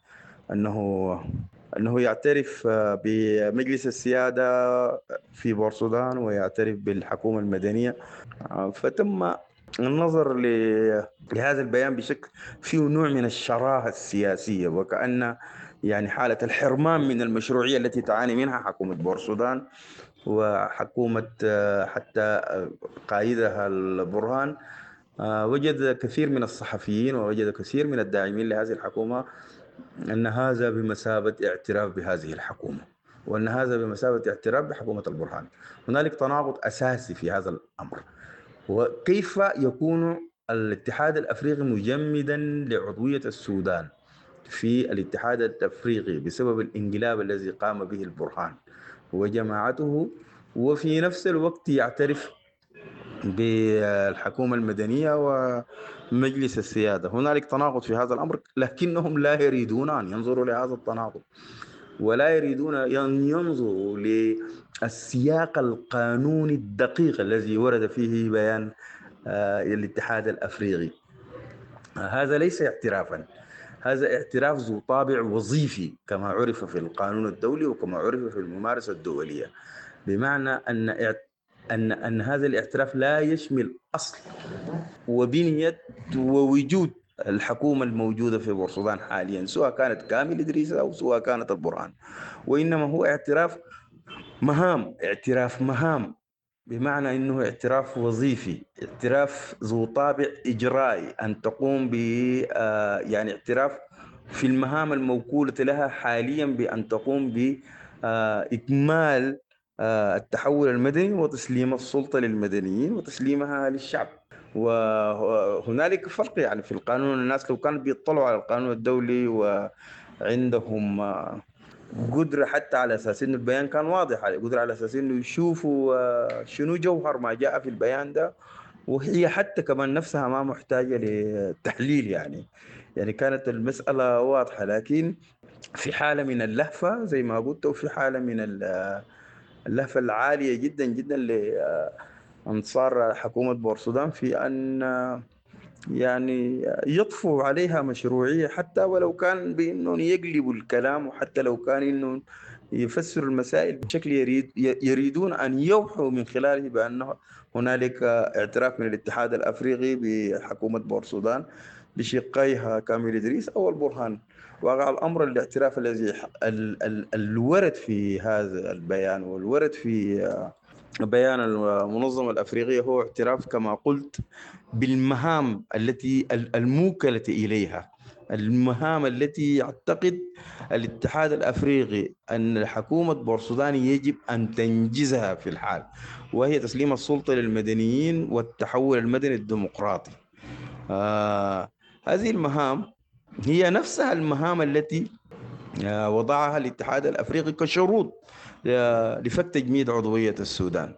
[SPEAKER 6] أنه يعترف بمجلس السيادة في بورسودان ويعترف بالحكومة المدنية، فتم النظر لهذا البيان بشكل فيه نوع من الشراهة السياسية، وكأن حالة الحرمان من المشروعية التي تعاني منها حكومة بورسودان وحكومة حتى قائدها البرهان. وجد كثير من الصحفيين ووجد كثير من الداعمين لهذه الحكومة أن هذا بمثابة اعتراف بهذه الحكومة، وأن هذا بمثابة اعتراف بحكومة البرهان. هنالك تناقض أساسي في هذا الأمر، وكيف يكون الاتحاد الأفريقي مجمدا لعضوية السودان في الاتحاد الأفريقي بسبب الانقلاب الذي قام به البرهان وجماعته، وفي نفس الوقت يعترف بالحكومة المدنية ومجلس السيادة. هنالك تناقض في هذا الأمر، لكنهم لا يريدون أن ينظروا لهذا التناقض، ولا يريدون أن ينظروا للسياق القانوني الدقيق الذي ورد فيه بيان الاتحاد الأفريقي. هذا ليس اعترافا، هذا اعتراف ذو طابع وظيفي كما عرف في القانون الدولي وكما عرف في الممارسة الدولية، بمعنى أن هذا الاعتراف لا يشمل أصل وبنية ووجود الحكومة الموجودة في بورسودان حاليا، سواء كانت كامل إدريس أو سواء كانت البرهان، وإنما هو اعتراف مهام، بمعنى أنه اعتراف وظيفي، اعتراف ذو طابع إجرائي، أن تقوم ب اعتراف في المهام الموكولة لها حاليا بأن تقوم بإكمال التحول المدني وتسليم السلطة للمدنيين وتسليمها للشعب. وهنالك فرق في القانون. الناس لو كانوا بيطلعوا على القانون الدولي وعندهم قدرة حتى على أساس إنه البيان كان واضح، قدرة على أساس إنه يشوفوا شنو جوهر ما جاء في البيان ده، وهي حتى كمان نفسها ما محتاجة لتحليل، يعني كانت المسألة واضحة. لكن في حالة من اللهفة زي ما قلت، وفي حالة من اللهفة العالية جدا جدا لأنصار حكومة بورسودان في أن يعني يطفوا عليها مشروعية، حتى ولو كان بأنهم يقلبوا الكلام، وحتى لو كان أنهم يفسروا المسائل بشكل يريدون أن يوحوا من خلاله بأن هنالك اعتراف من الاتحاد الأفريقي بحكومة بورسودان بشقيها كامل إدريس أو البرهان. وقع الأمر الاعتراف الذي الورد في هذا البيان والورد في بيان المنظمة الأفريقية هو اعتراف كما قلت بالمهام التي الموكلة إليها، المهام التي يعتقد الاتحاد الأفريقي أن حكومة بورسودان يجب أن تنجزها في الحال، وهي تسليم السلطة للمدنيين والتحول المدني الديمقراطي. هذه المهام هي نفسها المهام التي وضعها الاتحاد الأفريقي كشروط لفك تجميد عضوية السودان.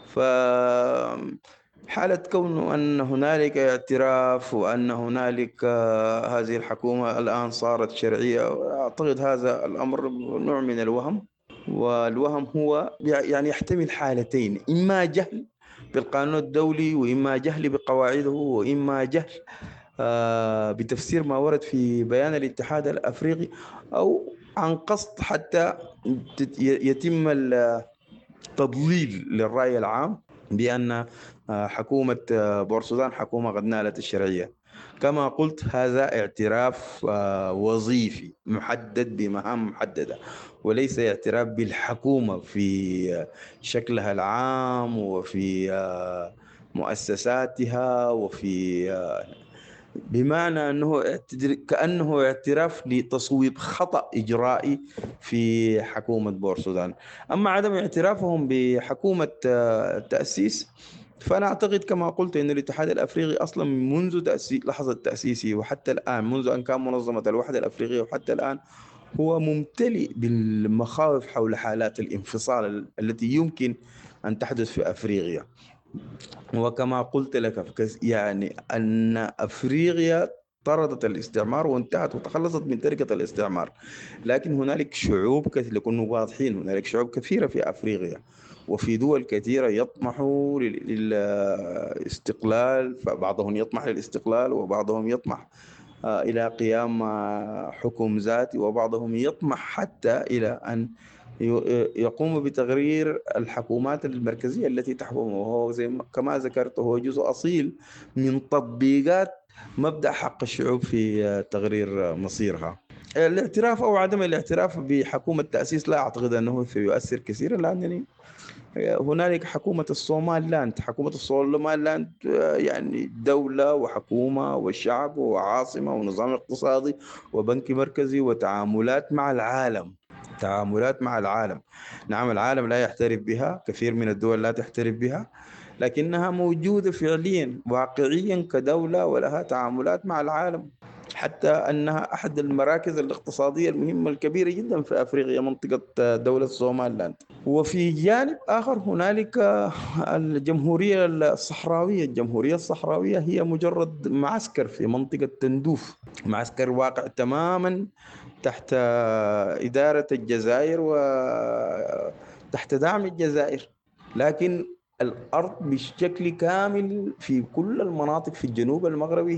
[SPEAKER 6] فحالة كونه أن هنالك اعتراف وأن هنالك هذه الحكومة الآن صارت شرعية، أعتقد هذا الأمر نوع من الوهم، والوهم هو يعني يحتمل حالتين: إما جهل بالقانون الدولي، وإما جهل بقواعده، وإما جهل بتفسير ما ورد في بيان الاتحاد الأفريقي، أو عن قصد حتى يتم التضليل للرأي العام بأن حكومة بورسودان حكومة قد نالت الشرعية. كما قلت هذا اعتراف وظيفي محدد بمهام محددة، وليس اعتراف بالحكومة في شكلها العام وفي مؤسساتها وفي بمعنى أنه كأنه اعتراف لتصويب خطأ إجرائي في حكومة بورسودان. أما عدم اعترافهم بحكومة التأسيس، فأنا أعتقد كما قلت أن الاتحاد الأفريقي أصلا منذ لحظة تأسيسه وحتى الآن، منذ أن كان منظمة الوحدة الأفريقية وحتى الآن، هو ممتلئ بالمخاوف حول حالات الانفصال التي يمكن أن تحدث في أفريقيا. وكما قلت لك يعني أن أفريقيا طردت الاستعمار وانتهت وتخلصت من تركة الاستعمار، لكن هنالك شعوب لكونوا واضحين، هنالك شعوب كثيرة في أفريقيا وفي دول كثيرة يطمحوا للاستقلال، فبعضهم يطمح للاستقلال وبعضهم يطمح إلى قيام حكم ذاتي، وبعضهم يطمح حتى إلى أن يقوم بتغيير الحكومات المركزية التي تحكمه، وهو كما ذكرت هو جزء أصيل من تطبيقات مبدأ حق الشعوب في تغيير مصيرها. الاعتراف أو عدم الاعتراف بحكومة تأسيس لا أعتقد أنه سيؤثر كثيرا، لأنني هنالك حكومة الصومال لاند. حكومة الصومال لاند يعني دولة وحكومة وشعب وعاصمة ونظام اقتصادي وبنك مركزي وتعاملات مع العالم، تعاملات مع العالم. نعم العالم لا يحترف بها، كثير من الدول لا تحترف بها، لكنها موجودة فعليا واقعيا كدولة ولها تعاملات مع العالم، حتى أنها أحد المراكز الاقتصادية المهمة الكبيرة جدا في أفريقيا، منطقة دولة الصومال لاند. وفي جانب آخر هنالك الجمهورية الصحراوية. الجمهورية الصحراوية هي مجرد معسكر في منطقة تندوف، معسكر واقع تماما تحت إدارة الجزائر وتحت دعم الجزائر، لكن الأرض بشكل كامل في كل المناطق في الجنوب المغربي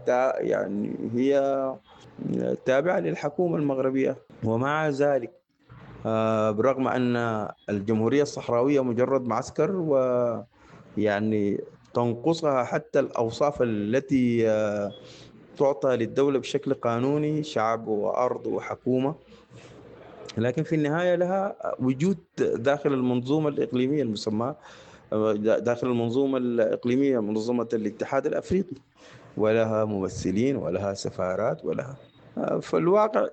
[SPEAKER 6] هي تابعة للحكومة المغربية. ومع ذلك برغم أن الجمهورية الصحراوية مجرد معسكر ويعني تنقصها حتى الأوصاف التي تعطى للدولة بشكل قانوني، شعب وأرض وحكومة، لكن في النهاية لها وجود داخل المنظومة الإقليمية المسمى داخل المنظومة الإقليمية منظمة الاتحاد الأفريقي، ولها ممثلين ولها سفارات ولها. فالواقع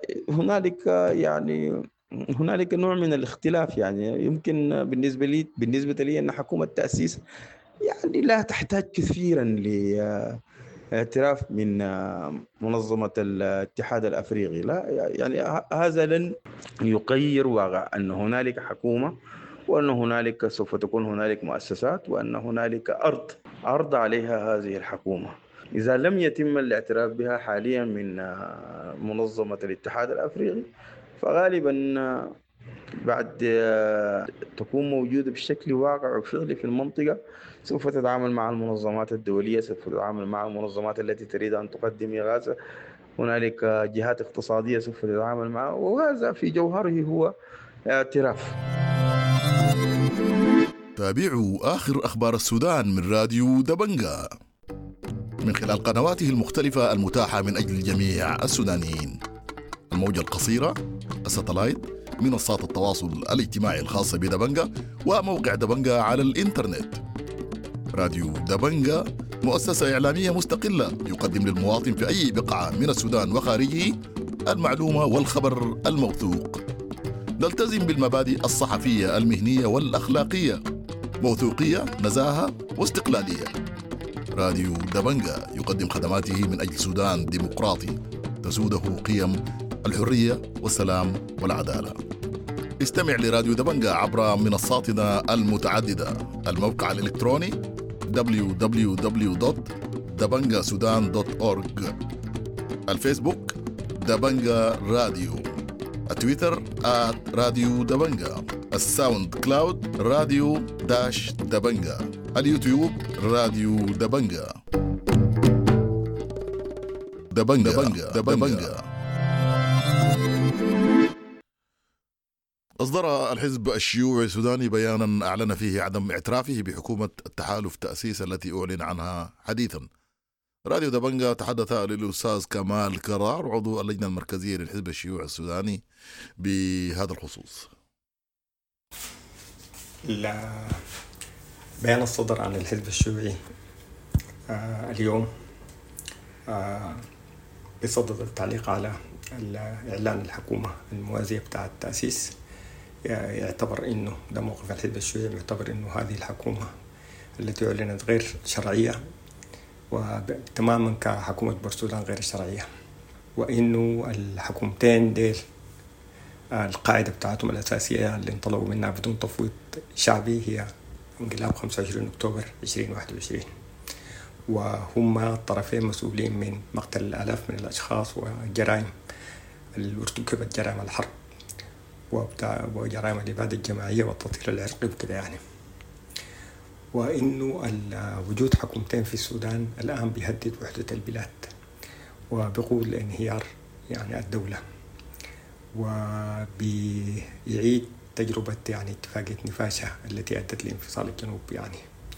[SPEAKER 6] هنالك نوع من الاختلاف. يعني يمكن بالنسبة لي أن حكومة التأسيس يعني لا تحتاج كثيرا لاعتراف من منظمة الاتحاد الأفريقي، لا يعني هذا لن يغير واقع أن هنالك حكومة، وأن هنالك سوف تكون هنالك مؤسسات، وأن هنالك أرض عليها هذه الحكومة. إذا لم يتم الاعتراف بها حاليا من منظمة الاتحاد الأفريقي، فغالبا بعد تكون موجودة بشكل واقع وفعلي في المنطقة سوف تتعامل مع المنظمات الدولية، سوف تتعامل مع المنظمات التي تريد أن تقدم إغاثة، هنالك جهات اقتصادية سوف تتعامل معها، وهذا في جوهره هو اعتراف.
[SPEAKER 2] تابعوا آخر أخبار السودان من راديو دبنجا من خلال قنواته المختلفة المتاحة من أجل جميع السودانيين: الموجة القصيرة، الساتلايت، منصات التواصل الاجتماعي الخاصة بدبنجا، وموقع دبنجا على الإنترنت. راديو دبنجا مؤسسة إعلامية مستقلة يقدم للمواطن في أي بقعة من السودان وخارجه المعلومة والخبر الموثوق. نلتزم بالمبادئ الصحفية المهنية والأخلاقية: موثوقية، نزاهة، واستقلالية. راديو دبنجا يقدم خدماته من أجل سودان ديمقراطي تسوده قيم الحرية والسلام والعدالة. استمع لراديو دبنجا عبر منصاتنا المتعددة: الموقع الإلكتروني www.dabangasudan.org، الفيسبوك دبنجا راديو، التويتر @راديو دبنجا، الساوند كلاود راديو دبنجا، اليوتيوب راديو دبنجا. دبنجا. أصدر الحزب الشيوعي السوداني بيانا أعلن فيه عدم اعترافه بحكومة التحالف تأسيس التي أعلن عنها حديثا. راديو دبنجا تحدث للأستاذ كمال كرار عضو اللجنة المركزية للحزب الشيوعي السوداني بهذا الخصوص.
[SPEAKER 5] بيان الصدر عن الحزب الشيوعي اليوم بصدد التعليق على إعلان الحكومة الموازية بتاع التأسيس. يعتبر إنه ده موقف الحزب الشيوعي، يعتبر إنه هذه الحكومة التي أعلنت غير شرعية وتماما كحكومة بورسودان غير شرعية، وإنه الحكومتين ديل القاعدة بتاعتهم الأساسية اللي انطلقوا منها بدون تفويض شعبي هي انقلاب 25 أكتوبر 2021، وهم الطرفين مسؤولين من مقتل الآلاف من الأشخاص وجرائم ارتكبت، جرائم الحرب وجرائم الإبادة الجماعية والتطهير العرقي وكذا يعني. وإنه وجود حكومتين في السودان الآن بيهدد وحدة البلاد وبيقود لانهيار يعني الدولة، وبيعيد تجربة يعني اتفاقية نفاشة التي أدت لانفصال الجنوب يعني.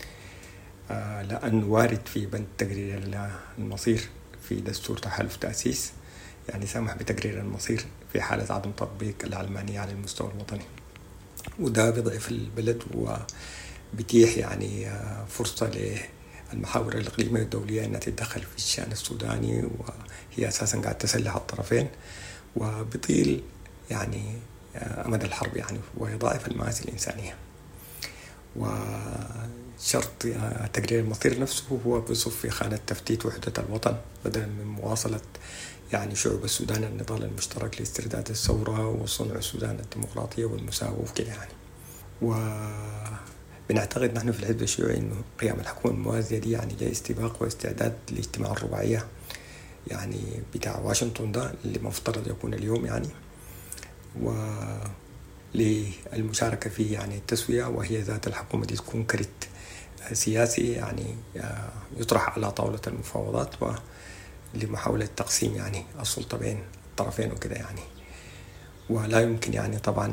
[SPEAKER 5] لأن وارد في بند تقرير المصير في دستور تحالف تأسيس يعني سامح بتقرير المصير في حالة عدم تطبيق العلمانية على المستوى الوطني، وده بيضعف البلد وبيتيح يعني فرصة للمحاور الإقليمية والدولية أنها تتدخل في الشأن السوداني، وهي أساسا قاعد تسلح الطرفين وبيطيل يعني أمد الحرب يعني، ويضاعف المآسي الإنسانية. وشرط تقرير المصير نفسه هو بيصف في خانة تفتيت وحدة الوطن بدلا من مواصلة يعني شعوب السودان النضال المشترك لاسترداد الثورة وصنع السودان الديمقراطية والمساواة وكده يعني. وبنعتقد نحن في الحزب الشيوعي إنه قيام الحكومة الموازية دي يعني جاي استباق واستعداد لاجتماع الرباعية يعني بتاع واشنطن ده اللي مفترض يكون اليوم يعني، وللمشاركة فيه يعني التسوية، وهي ذات الحكومة دي تكون كرت سياسي يعني يطرح على طاولة المفاوضات ولمحاولة تقسيم يعني السلطة بين الطرفين وكده يعني. ولا يمكن يعني طبعا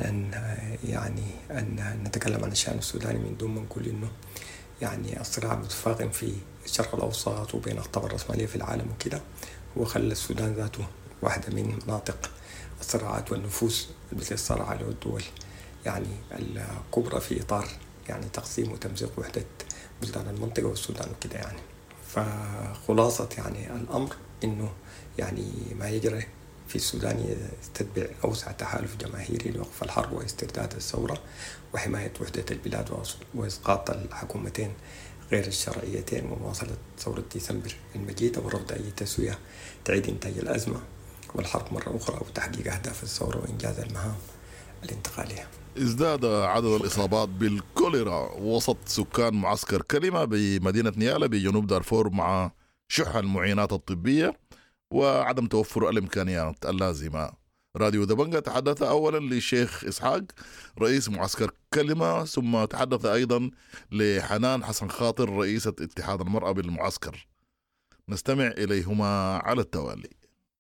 [SPEAKER 5] أن نتكلم عن الشأن السوداني من دون ما نقول إنه يعني الصراع متفاقم في الشرق الأوسط وبين أخطاب الرأسمالية في العالم وكده، هو خلى السودان ذاته واحدة من مناطق الصراعات والنفوذ مثل الصراع على الدول يعني الكبرى في إطار يعني تقسيم وتمزيق وحدة بلدان المنطقة والسودان وكده يعني. فخلاصة يعني الأمر إنه يعني ما يجري في السودان يستتبع أوسع تحالف جماهيري لوقف الحرب واسترداد الثورة وحماية وحدة البلاد وإسقاط الحكومتين غير الشرعيتين ومواصلة ثورة ديسمبر المجيدة ورفض أي تسوية تعيد إنتاج الأزمة والحرب مرة أخرى وتحقيق أهداف الثورة وإنجاز المهام الانتقالية.
[SPEAKER 2] ازداد عدد الإصابات بالكوليرا وسط سكان معسكر كلمة بمدينة نيالا بجنوب دارفور مع شح المعينات الطبية وعدم توفر الإمكانيات اللازمة. راديو دبنجة تحدث أولا للشيخ إسحاق رئيس معسكر كلمة، ثم تحدث أيضا لحنان حسن خاطر رئيسة اتحاد المرأة بالمعسكر. نستمع إليهما على التوالي.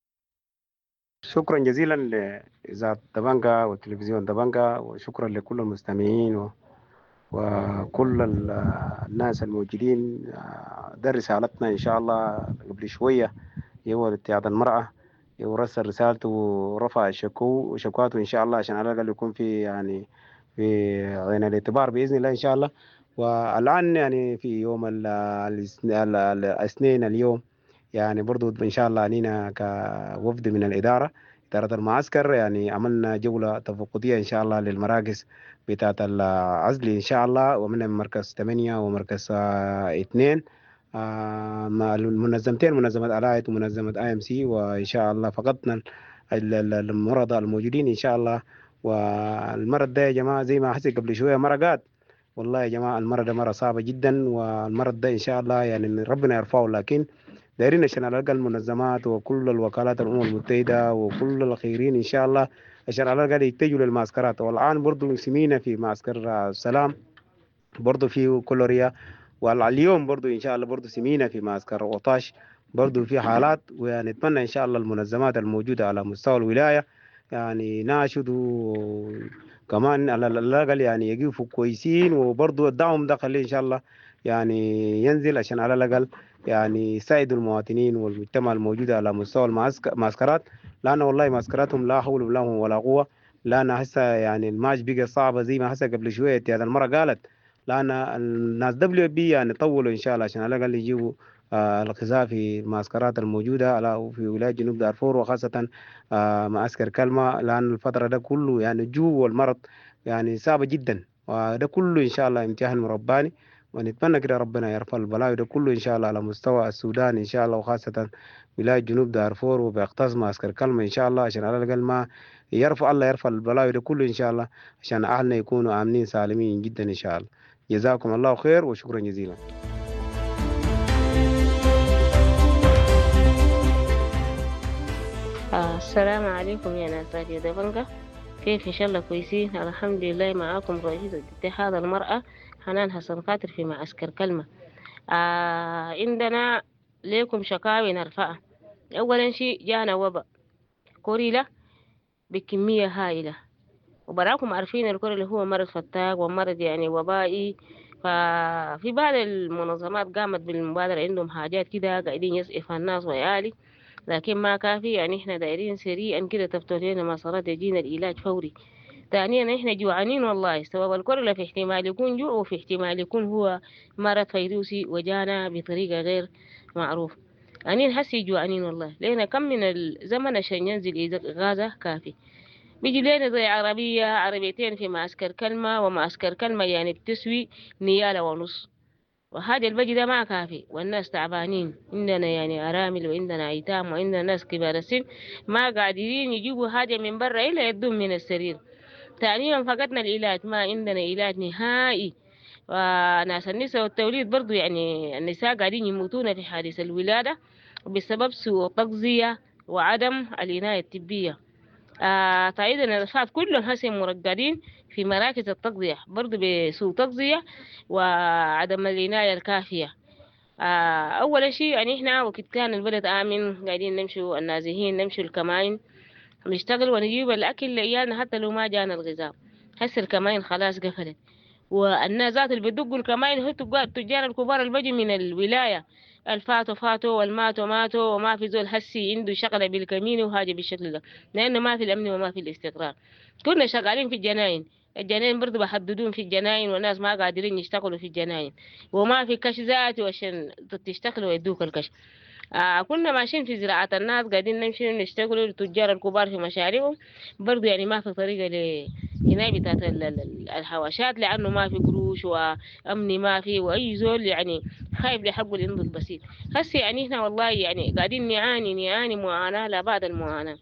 [SPEAKER 4] شكرا جزيلا لإذاعة دبنجة والتلفزيون دبنجة، وشكرا لكل المستمعين وكل الناس الموجودين. ده رسالتنا إن شاء الله قبل شوية هو اتحاد المرأة يرسل رسالته ورفع شكواته إن شاء الله عشان على الأقل يكون في يعني في عين الاعتبار بإذن الله إن شاء الله. والآن يعني في يوم الاثنين اليوم يعني برضو إن شاء الله علينا كوفد من إدارة المعسكر يعني عملنا جولة تفقدية إن شاء الله للمراكز بتاعة العزل إن شاء الله، ومن مركز 8 ومركز 2 المنظمتين، منظمة ألايت ومنظمة IMC، وإن شاء الله فقدنا المرضى الموجودين إن شاء الله. والمرض ده يا جماعة زي ما حسي قبل شوية مرقات، والله يا جماعة المرض ده مرة صعبة جدا، والمرض ده إن شاء الله يعني ربنا يرفعه، لكن دايرين عشان على الأقل المنظمات وكل الوكالات الأمم المتحدة وكل الخيرين إن شاء الله عشان على الأقل يتجهوا للمعسكرات. والآن برضو سمينا في معسكر السلام برضو في كولوريا، واليوم برضو إن شاء الله برضو سمينا في معسكر وطاش برضو في حالات. ونتمنى إن شاء الله المنظمات الموجودة على مستوى الولاية يعني ناشدوا كمان على الأقل يعني يقفوا كويسين، وبرضو الدعم ده خليه إن شاء الله يعني ينزل عشان على الأقل يعني يساعدوا المواطنين والمجتمع الموجود على مستوى المعسكرات، لأن والله معسكراتهم لا حول لهم ولا قوة. لأن هسه يعني الماش بقى صعبة زي ما هسه قبل شوية هذا المرة قالت، لأن الناس WFP يعني طولوا إن شاء الله عشان على الأقل يجيبوا الغذاء في المعسكرات الموجودة على في ولاية جنوب دارفور، وخاصة معسكر كلمة، لأن الفترة ده كله يعني الجو والمرض يعني صعبة جدا، وده كله إن شاء الله امتحان رباني. ونتمنى كده ربنا يرفع البلاء ده كله إن شاء الله على مستوى السودان إن شاء الله، وخاصة ولاية جنوب دارفور وبيختص معسكر كلمة إن شاء الله عشان على الأقل ما الله يرفع البلاء ده كله إن شاء الله عشان أهلنا يكونوا آمنين سالمين جدا إن شاء الله. جزاكم الله خير وشكرا جزيلا.
[SPEAKER 3] السلام عليكم يا ناس راديو دبنجة، كيف إن شاء الله كويسين؟ الحمد لله. معاكم رئيسة اتحاد المرأة حنان حسن خاطر في معسكر كلمة. عندنا ليكم شكاوي نرفعها. أولا شيء جانا وباء كوريلا بكمية هائلة، وبراكم عارفين الكوريلا هو مرض فتاك ومرض يعني وبائي. ففي بعض المنظمات قامت بالمبادرة، عندهم حاجات كده قاعدين يسقف الناس ويالي، لكن ما كافي. يعني احنا دايرين سريعا كده تفتح لنا مسارات يجينا العلاج فوري. ثانيا احنا جوعانين والله. سبب الكوريلا في احتمال يكون جوع، وفي احتمال يكون هو مرض فيروسي وجانا بطريقة غير معروف. أنين حسي جوعانين والله. لنا كم من الزمن عشان ينزل غازة كافي، بيجي لنا زي عربيتين في معسكر كلمة، ومعسكر كلمة يعني بتسوي نيالة ونص، وهذا البجي ده ما كافي، والناس تعبانين. عندنا يعني أرامل وعندنا أيتام وعندنا ناس كبار السن ما قادرين يجيبوا حاجة من برا إلا يدوم من السرير. ثانيا فقدنا العلاج، ما عندنا علاج نهائي. وناس النساء والتوليد برضو يعني النساء قاعدين يموتون في حادث الولادة بسبب سوء تغذية وعدم العناية الطبية. تعيد الرفات كلهم هسه مرقدين في مراكز التغذية برضو بسوء تغذية وعدم العناية الكافية. أول شيء يعني إحنا وقت كان البلد آمن قاعدين نمشوا النازحين، نمشوا الكمائن نشتغل ونجيب الأكل لعيالنا حتى لو ما جانا الغذاء. هسه الكمائن خلاص قفلت، والناس ذات اللي بدقوا الكمائن هو التجار الكبار اللي بيجوا من الولاية الفاتوا والماتوا ماتوا، وما في زول هسي عنده شغلة بالكمين وحاجة بالشكل ده، لأنه ما في الأمن وما في الاستقرار. كنا شغالين في الجناين برضو بحددون في الجناين، والناس ما قادرين يشتغلوا في الجناين، وما في كش ذاتي عشان تشتغلوا ويدوك الكش. كنا ماشيين في زراعة الناس قاعدين نمشي نشتغلوا التجار الكبار في مشاريعهم برضو، يعني ما في طريقة لهنا بتاعت الحواشات، لأنه ما في قروش وأمني ما في، وأي زول يعني خايف لحقه الإنض البسيط. هسي يعني هنا والله يعني قاعدين نعاني معاناة لا بعد المعاناة.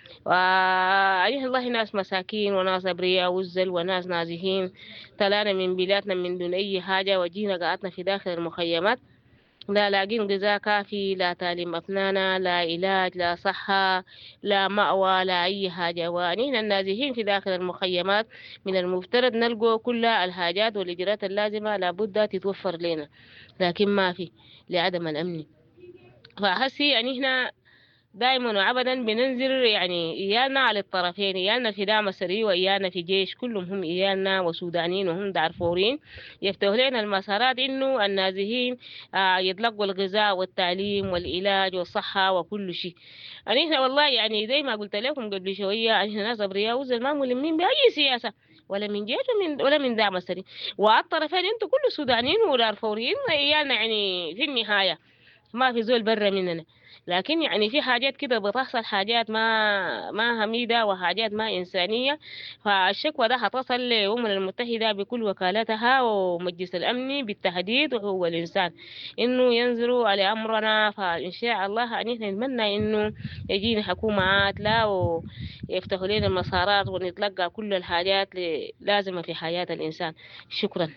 [SPEAKER 3] وعليه الله ناس مساكين وناس أبرياء وزل وناس نازحين، طلعنا من بلادنا من دون أي حاجة وجينا قعدنا في داخل المخيمات. لا لاقين غذاء كافي، لا تعليم أبنانا، لا علاج، لا صحة، لا مأوى، لا أي حاجة. ونحن النازحين في داخل المخيمات من المفترض نلقوا كل الحاجات والإجراءات اللازمة لابد تتوفر لنا، لكن ما في لعدم الأمن. فأحسي يعني هنا دائما وابدا بننزل يعني ايالنا على الطرفين، ايالنا في دعم السري وايالنا في جيش، كلهم هم ايالنا وسودانيين وهم دارفوريين. يفتحوا لنا المسارات انه النازحين يتلقوا الغذاء والتعليم والعلاج والصحه وكل شيء. يعني احنا والله يعني زي ما قلت لكم قبل شويه، احنا ناس ابرياء وزل ما ملمين باي سياسه ولا من جيش ولا من دعم السري، والطرفين انتوا كل سودانيين ودارفوريين ايالنا يعني في النهايه، ما في زول برا مننا. لكن يعني في حاجات كده بتحصل، حاجات ما حميدة وحاجات ما إنسانية. فالشكوى ده هتصل للأمم المتحدة بكل وكالاتها ومجلس الأمن بالتحديد وهو الإنسان إنه ينظروا على أمرنا. فإن شاء الله نحن نتمنى إنه يجينا حكومة عادلة ويفتحوا لنا المسارات ونتلقى كل الحاجات لازمة في حياة الإنسان. شكرا.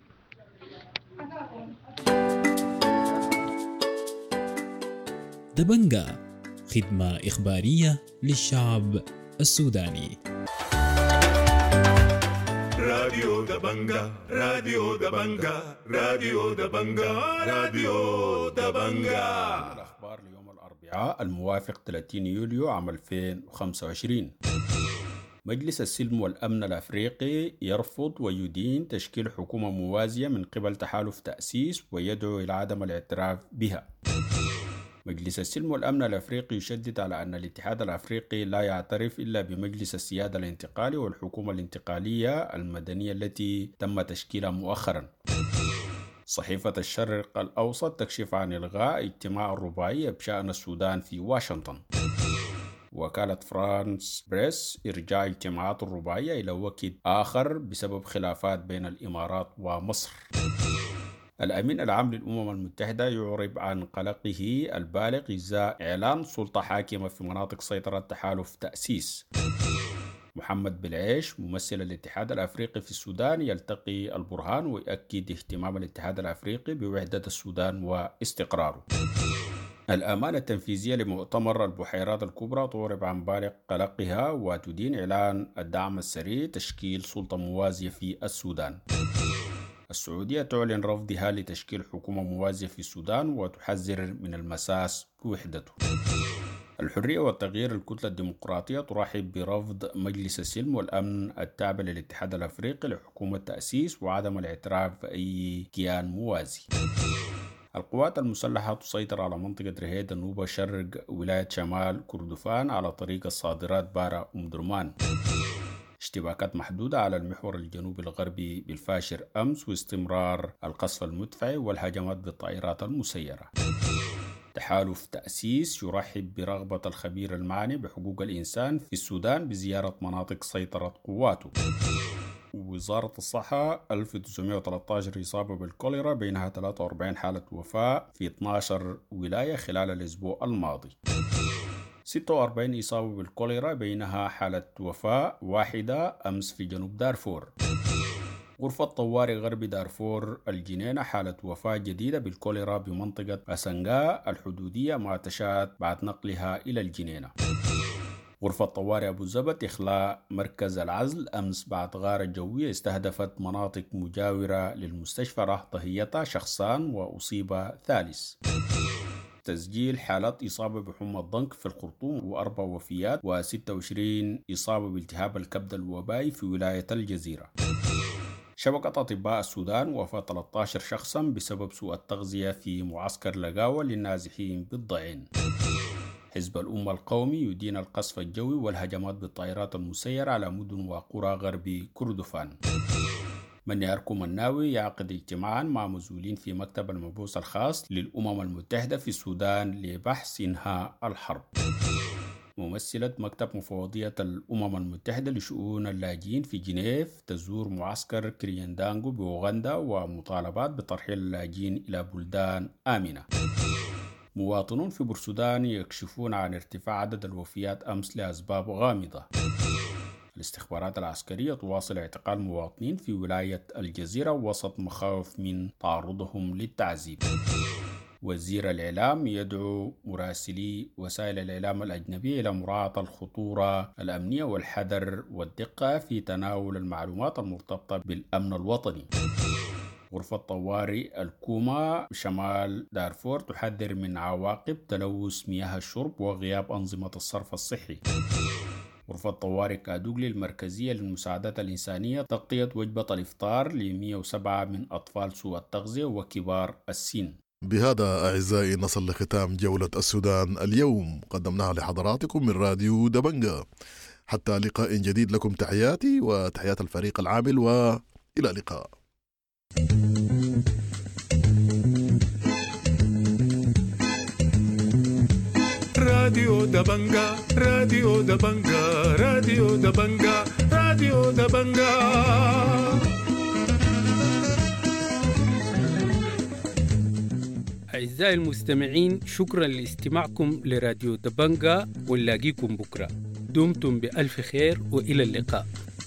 [SPEAKER 15] دبنجة، خدمة إخبارية للشعب السوداني.
[SPEAKER 1] راديو دبنجة، راديو دبنجة، راديو دبنجة، راديو دبنجة.
[SPEAKER 9] الأخبار ليوم الأربعاء الموافق 30 يوليو عام 2025. مجلس السلم والأمن الأفريقي يرفض ويدين تشكيل حكومة موازية من قبل تحالف تأسيس ويدعو إلى عدم الاعتراف بها. مجلس السلم والأمن الأفريقي يشدد على أن الاتحاد الأفريقي لا يعترف إلا بمجلس السيادة الانتقالي والحكومة الانتقالية المدنية التي تم تشكيلها مؤخرا. صحيفة الشرق الأوسط تكشف عن إلغاء اجتماع الرباعية بشأن السودان في واشنطن. وكالة فرانس بريس إرجاع اجتماعات الرباعية إلى وقت آخر بسبب خلافات بين الإمارات ومصر. الأمين العام للأمم المتحدة يعرب عن قلقه البالغ إزاء إعلان سلطة حاكمة في مناطق سيطرة تحالف تأسيس. محمد بالعيش ممثل الاتحاد الأفريقي في السودان يلتقي البرهان ويؤكد اهتمام الاتحاد الأفريقي بوحدة السودان واستقراره. الأمانة التنفيذية لمؤتمر البحيرات الكبرى تعرب عن بالغ قلقها وتدين إعلان الدعم السري تشكيل سلطة موازية في السودان. السعودية تعلن رفضها لتشكيل حكومة موازية في السودان وتحذر من المساس بوحدته. الحرية والتغيير الكتلة الديمقراطية ترحب برفض مجلس السلم والأمن التابع للاتحاد الأفريقي لحكومة تأسيس وعدم الاعتراف بأي كيان موازي. القوات المسلحة تسيطر على منطقة رهيد النوبة شرق ولاية شمال كردفان على طريق الصادرات بارا أم درمان. اشتباكات محدودة على المحور الجنوبي الغربي بالفاشر أمس واستمرار القصف المدفعي والهجمات بالطائرات المسيرة. تحالف تأسيس يرحب برغبة الخبير المعني بحقوق الإنسان في السودان بزيارة مناطق سيطرة قواته. وزارة الصحة 1913 إصابة بالكوليرا بينها 43 حالة وفاة في 12 ولاية خلال الأسبوع الماضي. 46 إصابة بالكوليرا بينها حالة وفاة واحدة أمس في جنوب دارفور. غرفة طوارئ غرب دارفور الجنينة حالة وفاة جديدة بالكوليرا بمنطقة أسنغا الحدودية مع تشاد بعد نقلها إلى الجنينة. غرفة طوارئ أبو زبط إخلاء مركز العزل أمس بعد غارة جوية استهدفت مناطق مجاورة للمستشفى راح ضحيتها شخصان وأصيب ثالث. تسجيل حالات إصابة بحمى الضنك في الخرطوم و4 وفيات و26 إصابة بالتهاب الكبد الوبائي في ولاية الجزيرة. شبكة أطباء السودان وفاة 13 شخصا بسبب سوء التغذية في معسكر لقاوة للنازحين بالضعين. حزب الأمة القومي يدين القصف الجوي والهجمات بالطائرات المسيرة على مدن وقرى غرب كردفان. من ياركم الناوي يعقد اجتماعا مع مسؤولين في مكتب المبعوث الخاص للأمم المتحدة في السودان لبحث إنهاء الحرب. ممثلة مكتب مفوضية الأمم المتحدة لشؤون اللاجئين في جنيف تزور معسكر كرياندانغو بأوغندا ومطالبات بترحيل اللاجئين إلى بلدان آمنة. مواطنون في بورسودان يكشفون عن ارتفاع عدد الوفيات أمس لأسباب غامضة. الاستخبارات العسكرية تواصل اعتقال مواطنين في ولاية الجزيرة وسط مخاوف من تعرضهم للتعذيب. وزير الإعلام يدعو مراسلي وسائل الإعلام الأجنبية إلى مراعاة الخطورة الأمنية والحذر والدقة في تناول المعلومات المرتبطة بالأمن الوطني. غرفة طوارئ الكوما شمال دارفور تحذر من عواقب تلوث مياه الشرب وغياب أنظمة الصرف الصحي. غرفة طوارئ كادوغلي المركزية للمساعدات الإنسانية تغطية وجبة الإفطار ل107 من أطفال سوء التغذية وكبار السن.
[SPEAKER 2] بهذا أعزائي نصل لختام جولة السودان اليوم، قدمناها لحضراتكم من راديو دبنجة. حتى لقاء جديد لكم تحياتي وتحيات الفريق العامل، وإلى اللقاء.
[SPEAKER 1] راديو دبنجا راديو دبنجا راديو دبنجا راديو دبنجا.
[SPEAKER 16] أعزائي المستمعين، شكرا لاستماعكم لراديو دبنجا، ونلاقيكم بكرة. دمتم بألف خير وإلى اللقاء.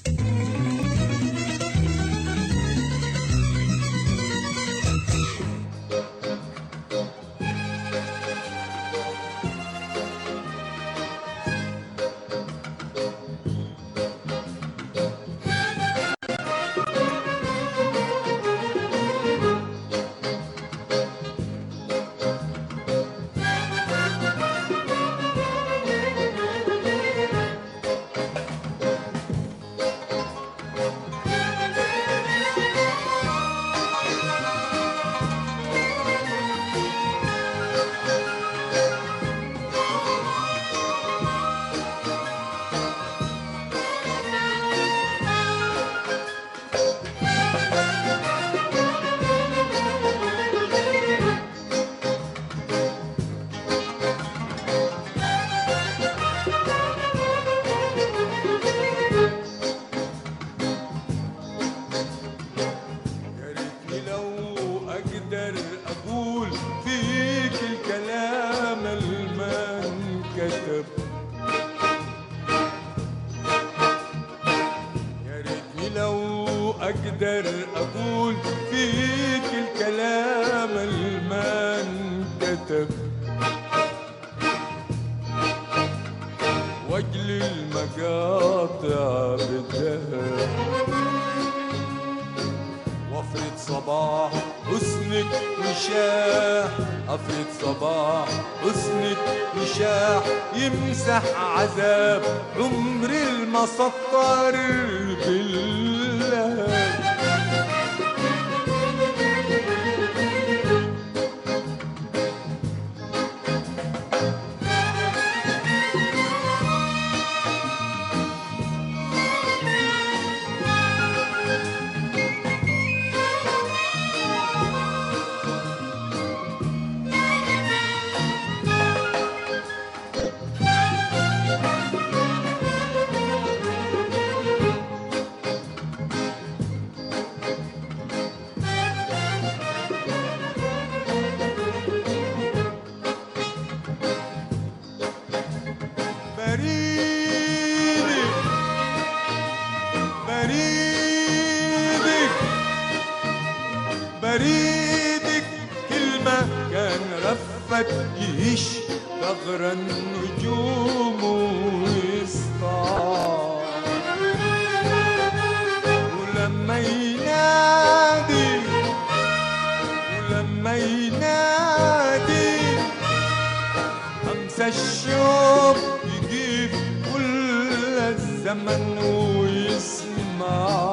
[SPEAKER 17] أقدر أقول فيك الكلام الما انكتب، واجلي المقاطع بالذهب، وافرد صباح حسنك وشاح، افرد صباح حسنك وشاح، يمسح عذاب عمري المسطر بالله. بريدك كلمة كان رفت جيش ثغر النجوم ويسطع، ولما ينادي أمسى الشوق يجيب كل الزمن ويسمع.